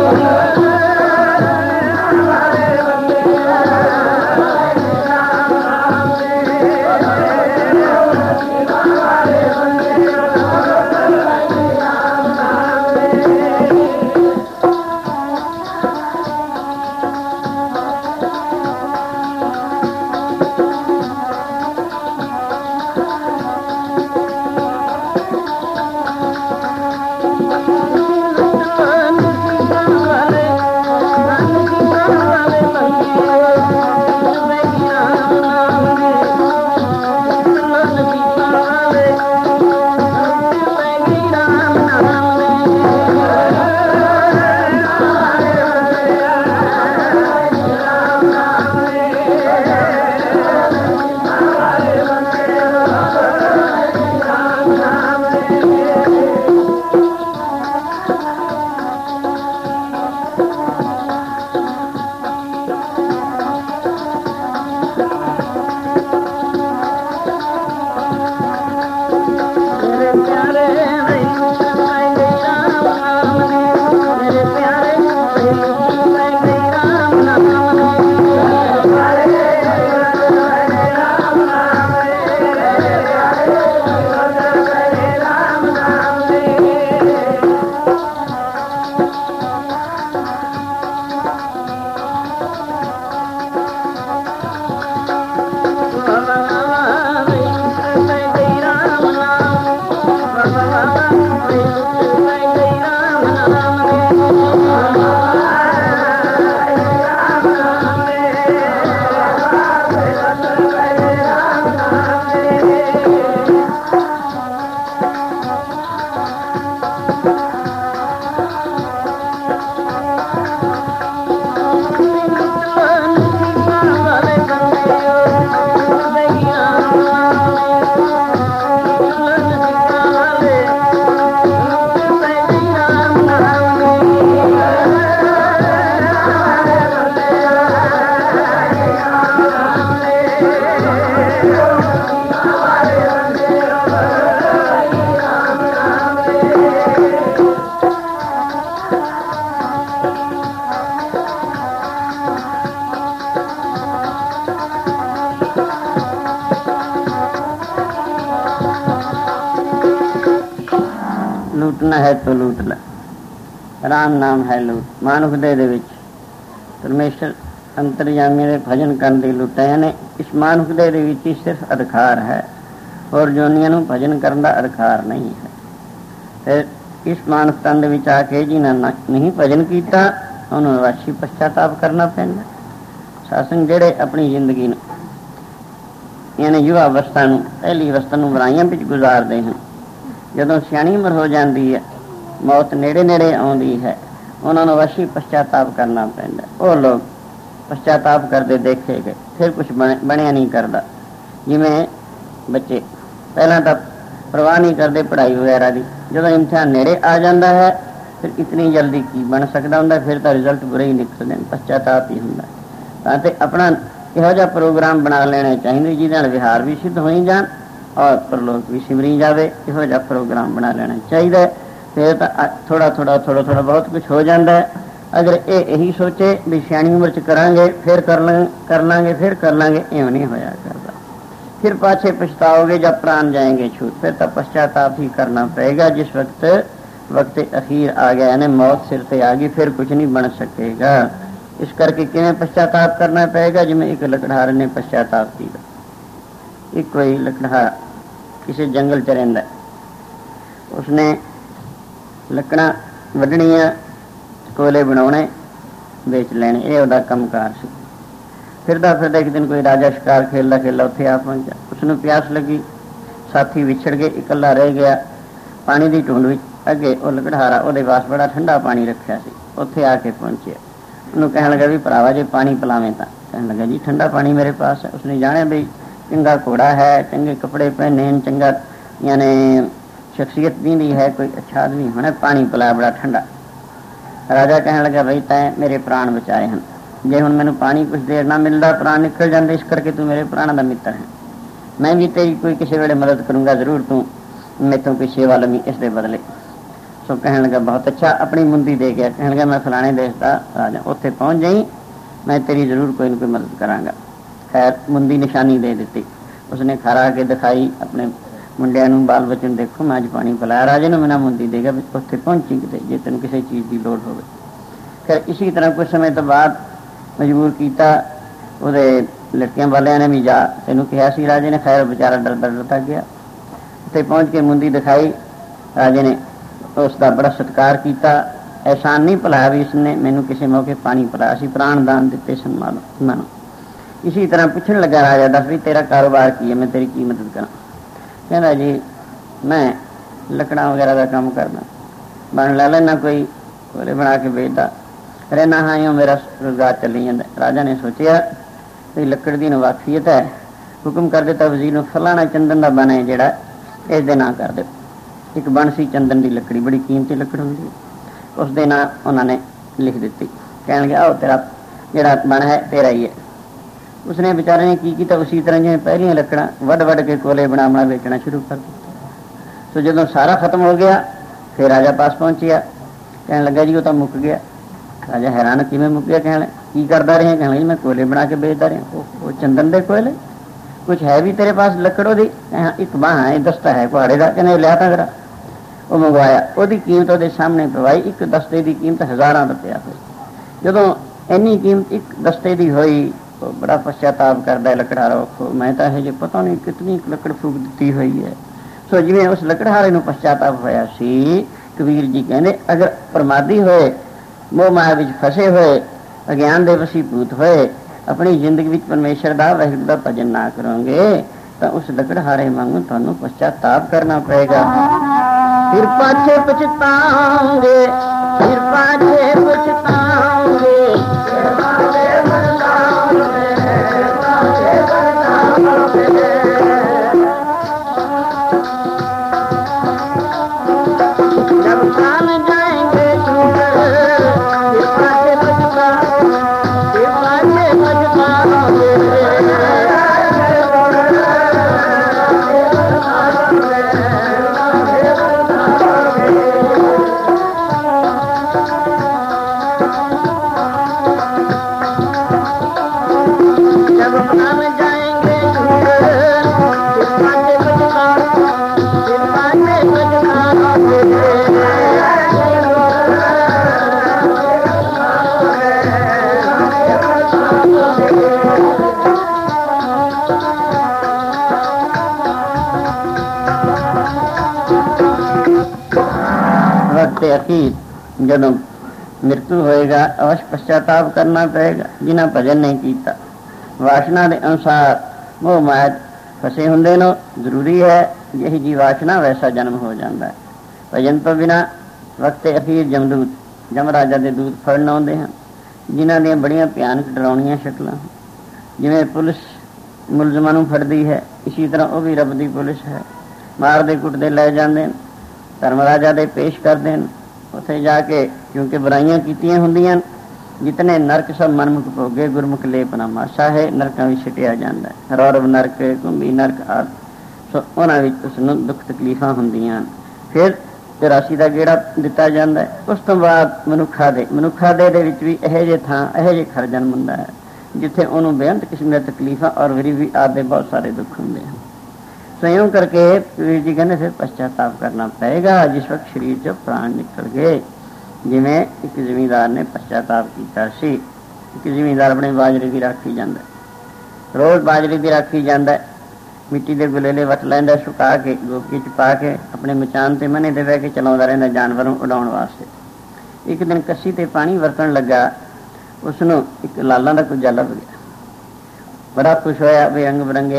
ਲੂਟਣਾ ਹੈ ਤੋ ਲੂਟ ਲੈ, ਰਾਮ ਨਾਮ ਹੈ ਲੂਟ। ਮਾਨੁਖ ਦੇ ਵਿੱਚ ਪਰਮੇਸ਼ਰ ਅੰਤਰਜਾਮੀ ਦੇ ਭਜਨ ਕਰਨ ਦੀ ਲੁੱਟਿਆ ਨੇ। ਇਸ ਮਾਨੁਖ ਦੇ ਵਿੱਚ ਹੀ ਸਿਰਫ ਅਧਿਕਾਰ ਹੈ, ਹੋਰ ਜੋਨੀਆਂ ਨੂੰ ਭਜਨ ਕਰਨ ਦਾ ਅਧਿਕਾਰ ਨਹੀਂ ਹੈ। ਫਿਰ ਇਸ ਮਾਨੁਖ ਤਨ ਦੇ ਵਿੱਚ ਆ ਕੇ ਜਿਹਨਾਂ ਨਹੀਂ ਭਜਨ ਕੀਤਾ ਉਹਨੂੰ ਵਾਸ਼ੀ ਪਛਤਾਤਾਪ ਕਰਨਾ ਪੈਂਦਾ। ਸਾਸੰਗ ਜਿਹੜੇ ਆਪਣੀ ਜ਼ਿੰਦਗੀ ਨੂੰ ਯਾਨੀ ਯੁਵਾ ਅਵਸਥਾ ਨੂੰ, ਪਹਿਲੀ ਅਵਸਥਾ ਨੂੰ ਬੁਰਾਈਆਂ ਵਿੱਚ ਗੁਜ਼ਾਰਦੇ ਹਨ, ਜਦੋਂ ਸਿਆਣੀ ਉਮਰ ਹੋ ਜਾਂਦੀ ਹੈ, ਮੌਤ ਨੇੜੇ ਨੇੜੇ ਆਉਂਦੀ ਹੈ, ਉਹਨਾਂ ਨੂੰ ਵਾਸ਼ੀ ਪਛਤਾਤਾਪ ਕਰਨਾ ਪੈਂਦਾ। ਉਹ ਲੋਕ ਪਛਤਾਤਾਪ ਕਰਦੇ ਦੇਖੇ ਗਏ, ਫਿਰ ਕੁਛ ਬਣਿਆ ਨਹੀਂ ਕਰਦਾ। ਜਿਵੇਂ ਬੱਚੇ ਪਹਿਲਾਂ ਤਾਂ ਪਰਵਾਹ ਨਹੀਂ ਕਰਦੇ ਪੜ੍ਹਾਈ ਵਗੈਰਾ ਦੀ, ਜਦੋਂ ਇਮਤਿਹਾਨ ਨੇੜੇ ਆ ਜਾਂਦਾ ਹੈ ਫਿਰ ਇਤਨੀ ਜਲਦੀ ਕੀ ਬਣ ਸਕਦਾ ਹੁੰਦਾ, ਫਿਰ ਤਾਂ ਰਿਜ਼ਲਟ ਬੁਰੇ ਹੀ ਨਿਕਲਦੇ ਨੇ, ਪਛਤਾਤਾਪ ਹੀ ਹੁੰਦਾ। ਤਾਂ ਤੇ ਆਪਣਾ ਇਹੋ ਜਿਹਾ ਪ੍ਰੋਗਰਾਮ ਬਣਾ ਲੈਣੇ ਚਾਹੀਦੇ ਜਿਹਦੇ ਨਾਲ ਵਿਹਾਰ ਵੀ ਸਿੱਧ ਹੋਈ ਜਾਣ ਔਰ ਪਰਲੋਕ ਵੀ ਸਿਮਰੀ ਜਾਵੇ। ਇਹੋ ਜਿਹਾ ਪ੍ਰੋਗਰਾਮ ਬਣਾ ਲੈਣਾ ਚਾਹੀਦਾ। ਫਿਰ ਤਾਂ ਥੋੜਾ ਥੋੜਾ ਬਹੁਤ ਕੁਛ ਹੋ ਜਾਂਦਾ। ਅਗਰ ਇਹੀ ਸੋਚੇ ਵੀ ਸਿਆਣੀ ਉਮਰ 'ਚ ਕਰਾਂਗੇ, ਫਿਰ ਕਰ ਲਾਂਗੇ, ਇਉਂ ਨਹੀਂ ਹੋਇਆ ਕਰਦਾ। ਫਿਰ ਪਾਛੇ ਪਛਤਾਓਗੇ ਜब प्राण जाएंगे छूट, फिर तो पश्चाताप ही करना पड़ेगा। जिस वक्त अखीर आ गया यानी मौत सिर से आ गई, फिर कुछ नहीं बन सकेगा। इस करके किमें पश्चाताप करना पड़ेगा, जिमें एक लकड़हार ने पश्चाताप किया। एक कोई लकड़हार किसी जंगल च रहिंदा, उसने लकड़ा वढणियां, कोयले बनाने, बेच लेने, ये उसदा कंमकार सी। फिरदा एक दिन कोई राजा शिकार खेलदा उत्थे आ पहुंचा। उसनूं प्यास लगी, साथी विछड़ गए, इकल्ला रह गया। पानी की ढूंढ विच अगे वो लकड़हारा उहदे वास बड़ा ठंडा पानी रखिया सी, उत्थे आके पहुंचे। उन्होंने कहन लगा भी भरावा जे पानी पिलावें तां। कहन लगा जी ठंडा पानी मेरे पास है। उसने जाने भी चंगा घोड़ा है, चंगे कपड़े पहने, चंगा यानी शख्सियत भी है, कोई अच्छा आदमी होना, पानी पिलाया बड़ा ठंडा। राजा कहन लगा बई तैं मेरे प्राण बचाए हैं, जे हुण मैनूं पानी कुछ देर ना मिलता प्राण निकल जाते, इस करके तू मेरे प्राण का मित्र है। मैं भी तेरी कोई किसी वेले मदद करूँगा जरूर, तू मेतों कोई सेवा लवी इस दे बदले। सो कहन लगा बहुत अच्छा, अपनी मुंदी दे गया। कहन लगा मैं फलाने देश का राजा, उत्थे पहुँच जाई, मैं तेरी जरूर कोई ना कोई मदद कराँगा। खैर मुंदी निशानी दे दी। उसने खरा के दिखाई अपने मुंडिया नूं, बाल बच्चों, देखो मैं अज पानी पिलाया, राजे ने मैंने मुंदी देगा उत्थे पहुँची किते जे तेन किसी चीज़ की लोड़ हो। खैर इसी तरह कुछ समय तो बाद मजबूर किया ਉਹਦੇ लड़कियां वालिया ने भी जा, तेनों कहा सी राजे ने। खैर बेचारा डरता गया, उत्थे पहुँच के मुंदी दिखाई। राजे ने उसका बड़ा सत्कार किया, एहसान नहीं भुलाया भी इसने मैनू किसी मौके पानी पिलाया सी, प्राण दान दिते सम्मान। इसी तरह पूछन लगा राजा दस भी तेरा कारोबार की है, मैं तेरी की मदद करा। कहना जी मैं लकड़ा वगैरह का काम करना, बन ला लेना, कोई कोले बना के बेचता रहना, हाँ यूँ मेरा रोजगार चली जाता। राजा ने सोचा भी लकड़ की वाकफियत है, हुक्म कर दिता वजीर नूं फलाना चंदन का बन है जिहड़ा इस दे नां कर दे। एक बन सी चंदन की लकड़ी, बड़ी कीमती लकड़ होंदी, उस दे नां उन्होंने लिख दी। कहण लगे आओ तेरा जिहड़ा बन है तेरा ही है। उसने बेचारे ने की किया, उसी तरह जिवें पहलियां लकड़ां वढ के कोले बना बेचना शुरू कर दिता। तो जदों सारा खत्म हो गया फिर राजा पास पहुंचिया, कहण लगा जी वो तो मुक गया। राजा हैरान किवें मुक गया, कहण की करदा रहे? कहण लगे मैं कोयले बना के बेचता रहा। वो चंदन दे कोयले, कुछ है भी तेरे पास लकड़ो दी? एक बांह है, दस्ता है कुहाड़े का, कहने लिया था करा। वो मंगवाया, उसकी कीमत उसके सामने पवाई, एक दस्ते की कीमत 1000 रुपया हुई। जदों इन्नी कीमत एक दस्ते की हुई तो बड़ा पश्चाताप करता है लकड़हारा, मैं तो है जो पता नहीं कितनी लकड़ फूक दी हुई है। सो जिवें उस लकड़हारे नूं पश्चाताप होया सी, कबीर जी कहते अगर प्रमादी होए, मोह माया विच फसे हुए, अज्ञान दे वसीभूत होए, अपनी जिंदगी विच परमेश्वर दा वाहिगुरू दा भजन ना करोगे तो उस लकड़हारे वांगू तुहानू पश्चाताप करना पड़ेगा। फिर पाछे पछताओगे, फिर पाछे पछताओगे, जब प्राण जाएंगे वक्त अखीर जदों मृत्यु होएगा अवश्य पश्चाताप करना पएगा जिन्हें भजन नहीं किया। वासना के अनुसार मोह माया फसे होंदे नो जरूरी है यही जी वासना वैसा जन्म हो जाता है। भजन तो बिना वक्त अखीर जमदूत जमराजा के दूत फड़न आउंदे हैं जिन्हां दी बड़ियां भयानक डरावनियां शक्लां जिवें पुलिस मुलजमां नूं फड़दी है इसी तरह वह भी रब की पुलिस है। मारदे कुटदे लै जांदे धर्मराजा दे पेश करते हैं उत्थे जाके क्योंकि बुराइयां कीतियां हुंदियां जितने नरक सब मनमुख भोगे गुरमुख लेपना मासा है नरकां विच सिटिया जांदा है। रौरव नरक कुंभी नरक आदि सो उन्हां विच उसनूं दुख तकलीफां हुंदियां फिर 84 का गेड़ा दिता जाता है। उस तो बाद मनुखा दे विच भी इहो जिहे थां इहो जिहे घर जन्म हुंदा है जिथे उन्होंने बेअंत किस्म दी तकलीफां और गरीबी आदि बहुत सारे दुख होंगे हैं। संयोग करके वीर जी कहने फिर पश्चाताप करना पड़ेगा जिस वक्त शरीर चो प्राण निकल गए। जिमें एक जिमीदार ने पश्चाताप किया सी। एक जिमीदार अपने बाजरे की राखी जाता है रोज़ बाजरे की राखी जाता है मिट्टी के गुलेले वट लैंदा सुका के गोकी च पा के अपने मचान से मने बह के चलाता रहा जानवरों उड़ाउण वास्ते। एक दिन कस्सी ते पानी वरतन लगा उसनों एक लाला का कुजा लभ गया। बड़ा खुश होया भी रंग बिरंगे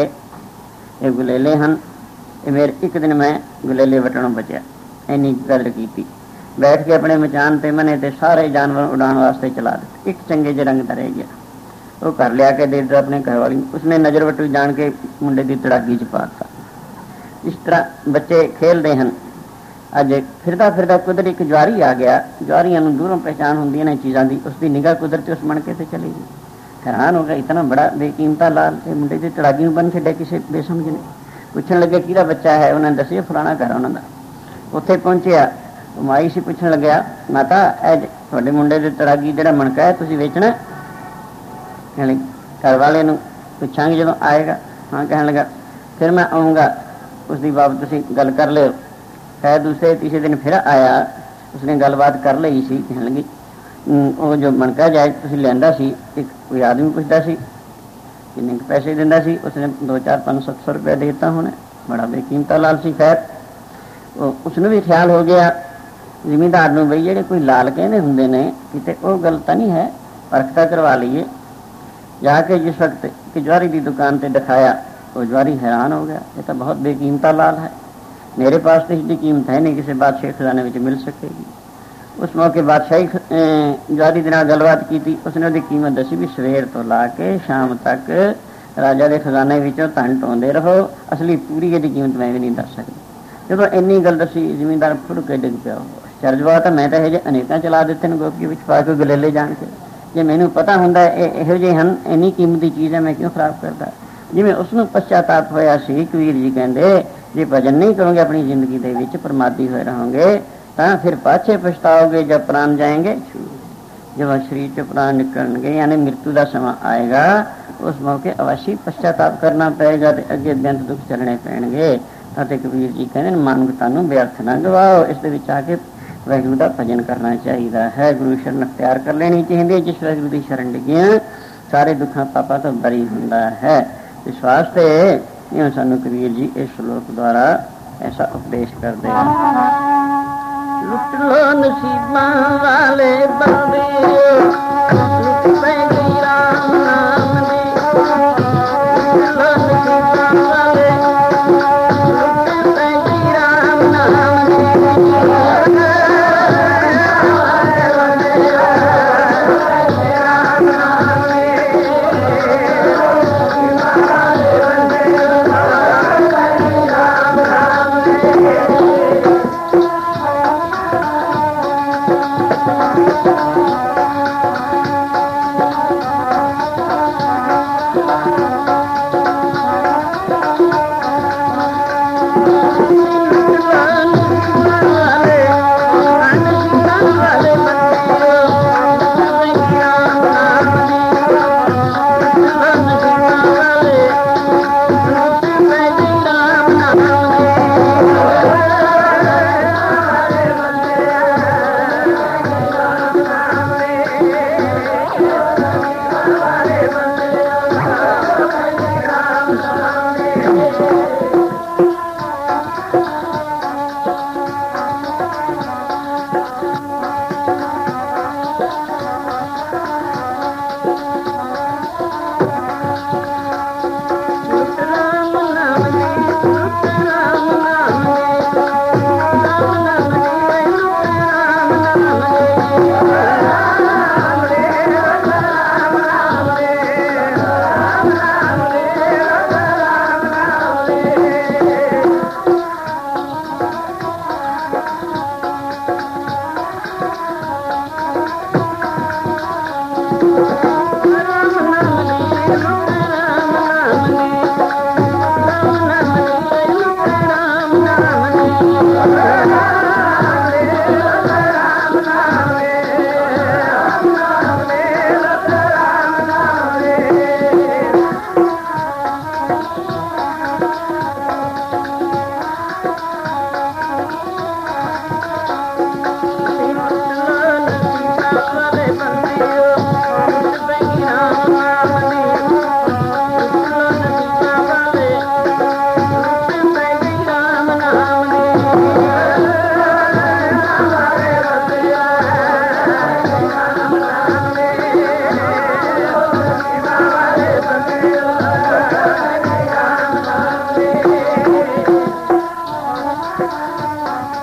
ये गुलेले हैं ये मेरे एक दिन मैं गुलेले वटणों बचा इन्नी कदर की बैठ के अपने मचान ते मने ते सारे जानवर उड़ाने वास्ते चला दिते। एक चंगे जे रंग का रह गया वो घर लिया के दे दिता अपने घर वाली उसने नज़र वटू जान के मुंडे की तड़ागी च पाता। इस तरह बच्चे खेलते हैं। अज फिरदा फिरदा कुदरत एक ज्वारी आ गया ज्वारियां दूरों पहचान होंगी ने चीज़ों की उसकी निगाह कुदरती उस मणके से चली गई। हैरान हो गया इतना बड़ा बेकीमता लाल मुंडे की तड़ागी बन छड्या किसी बेसमझ ने। पूछण लगे किहदा बच्चा है उन्हें दसिया फलाना घर उन्होंने उत्थे पहुंचिया माई से पूछण लग्या माता तुहाडे मुंडे की तड़ागी जिहड़ा मणका है तुसीं वेचना घर वाले पूछांगे जो आएगा। हाँ कहने लगा फिर मैं आऊँगा उसकी बाबत तुसीं गल कर लियो। शायद दूसरे तीसरे दिन फिर आया उसने गलबात कर ली सी कहने लगी वो जो मणका जायज तुसीं लिआंदा सी एक कोई आदमी पुछदा सी किन्ने पैसे दिंदा सी उसने 2 4 5 700 रुपया देता होना बड़ा बेकीमता लाल सी। खैर उसनूं भी ख्याल हो गया जिमीदार नूं बई जिहड़े कोई लाल कहने हुंदे ने किते वो गल तां नहीं है परखता करवा लीए। जाके जिस वक्त कि ज्वारी की दुकान पर दिखाया वो ज्वारी हैरान हो गया ये तो बहुत बेकीमता लाल है मेरे पास तो इसकी कीमत है नहीं किसी बादशाही खजाने में मिल सकेगी। उस मौके बादशाही ज्वारी के नाल गलबात की थी उसने उसकी कीमत दसी भी सवेर तो ला के शाम तक राजा के खजाने विचों धन ढोंदे रहो असली पूरी इसकी कीमत मैं भी नहीं दस सकती। जो इन्नी गल दसी जिमीदार फुड़ के डिग पिया चर्जवा तो मैं तो यह अनेक चला दिते हैं गोपी विच पा के गलेले जान के जे मैनू पता होंदा इहो जे हन इन्नी कीमती चीज़ है मैं क्यों खराब करता। जिमें उसनों पश्चाताप होया सी कबीर जी कहते जे भजन नहीं करोगे अपनी जिंदगी के विच परमादी होए रहोगे तो फिर पाछे पछताओगे जब प्राण जाएंगे जब शरीर से प्राण निकलणगे यानी मृत्यु का समा आएगा उस मौके अवश्य पश्चाताप करना पड़ेगा तो अगे बेअंत दुख चलने पैणगे। तो कबीर जी कहते मानवता नूं व्यर्थ ना गवाओ इस आके वाहिगुरू का भजन करना चाहिए है। गुरु शरण अख्तियार कर लेनी चाहिए जिस वाहिगुरू की शरण लगियां सारे दुखों पापा तो बरी हुंदा है। इस वास्ते सानू कबीर जी इस श्लोक द्वारा ऐसा उपदेश करते हैं। लुट लो नसीबां वाले बंदे लुट पैंदी राम नाम दी लुट लो नसीबां वाले लुट पैंदी राम नाम दी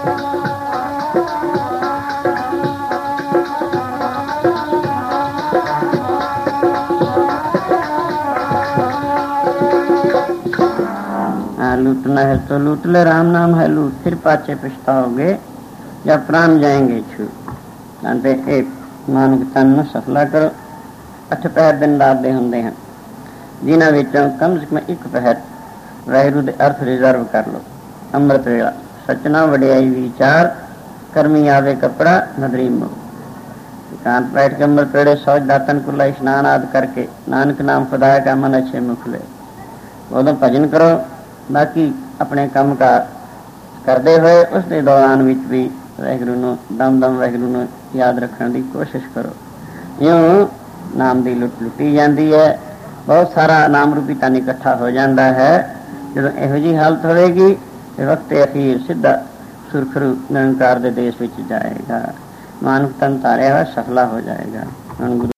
लूटना है तो लूट ले, राम नाम है लूट, फिर पाछे पछताओगे जब प्राण जाएंगे छू। एक मानक तन ਨੂੰ ਸਫਲਾ ਕਰੋ। 8 ਪਹਿਰ ਦਿਨ ਰਾਤ ਦੇ ਹੁੰਦੇ ਹਨ, ਜਿਨ੍ਹਾਂ ਵਿੱਚੋਂ ਕਮ ਸੇ ਕਮ 1 ਪਹਿਰ ਵਾਹਿਗੁਰੂ ਦੇ ਅਰਥ ਰਿਜ਼ਰਵ ਕਰ ਲਓ। ਅੰਮ੍ਰਿਤ ਵੇਲਾ ਸਚਨਾ ਵਡਿਆਈ ਵਿਚਾਰ, ਕਰਮੀ ਆਵੇ ਕਪੜਾ ਨਦਰੀ ਮੋ। एकांत बैठ के अमृत वेड़े सौच दातन कुल्ला स्नान आदि करके नानक नाम खुदाया का मन अच्छे मुख ले। उदों भजन करो। बाकी अपने काम का करते हुए उस दे दौरान विच भी वाहिगुरू नूं दम दम वाहिगुरू नूं याद रखने की कोशिश करो। यूं नाम की लुट लुटी जाती है, बहुत सारा नाम रूपी तन इकट्ठा हो जाता है। जो इहो जी हालत होगी तो वक्त अखीर सीधा सुरखरू निरंकार के देश में जाएगा, मानव तन तारिया हुआ सफला हो जाएगा।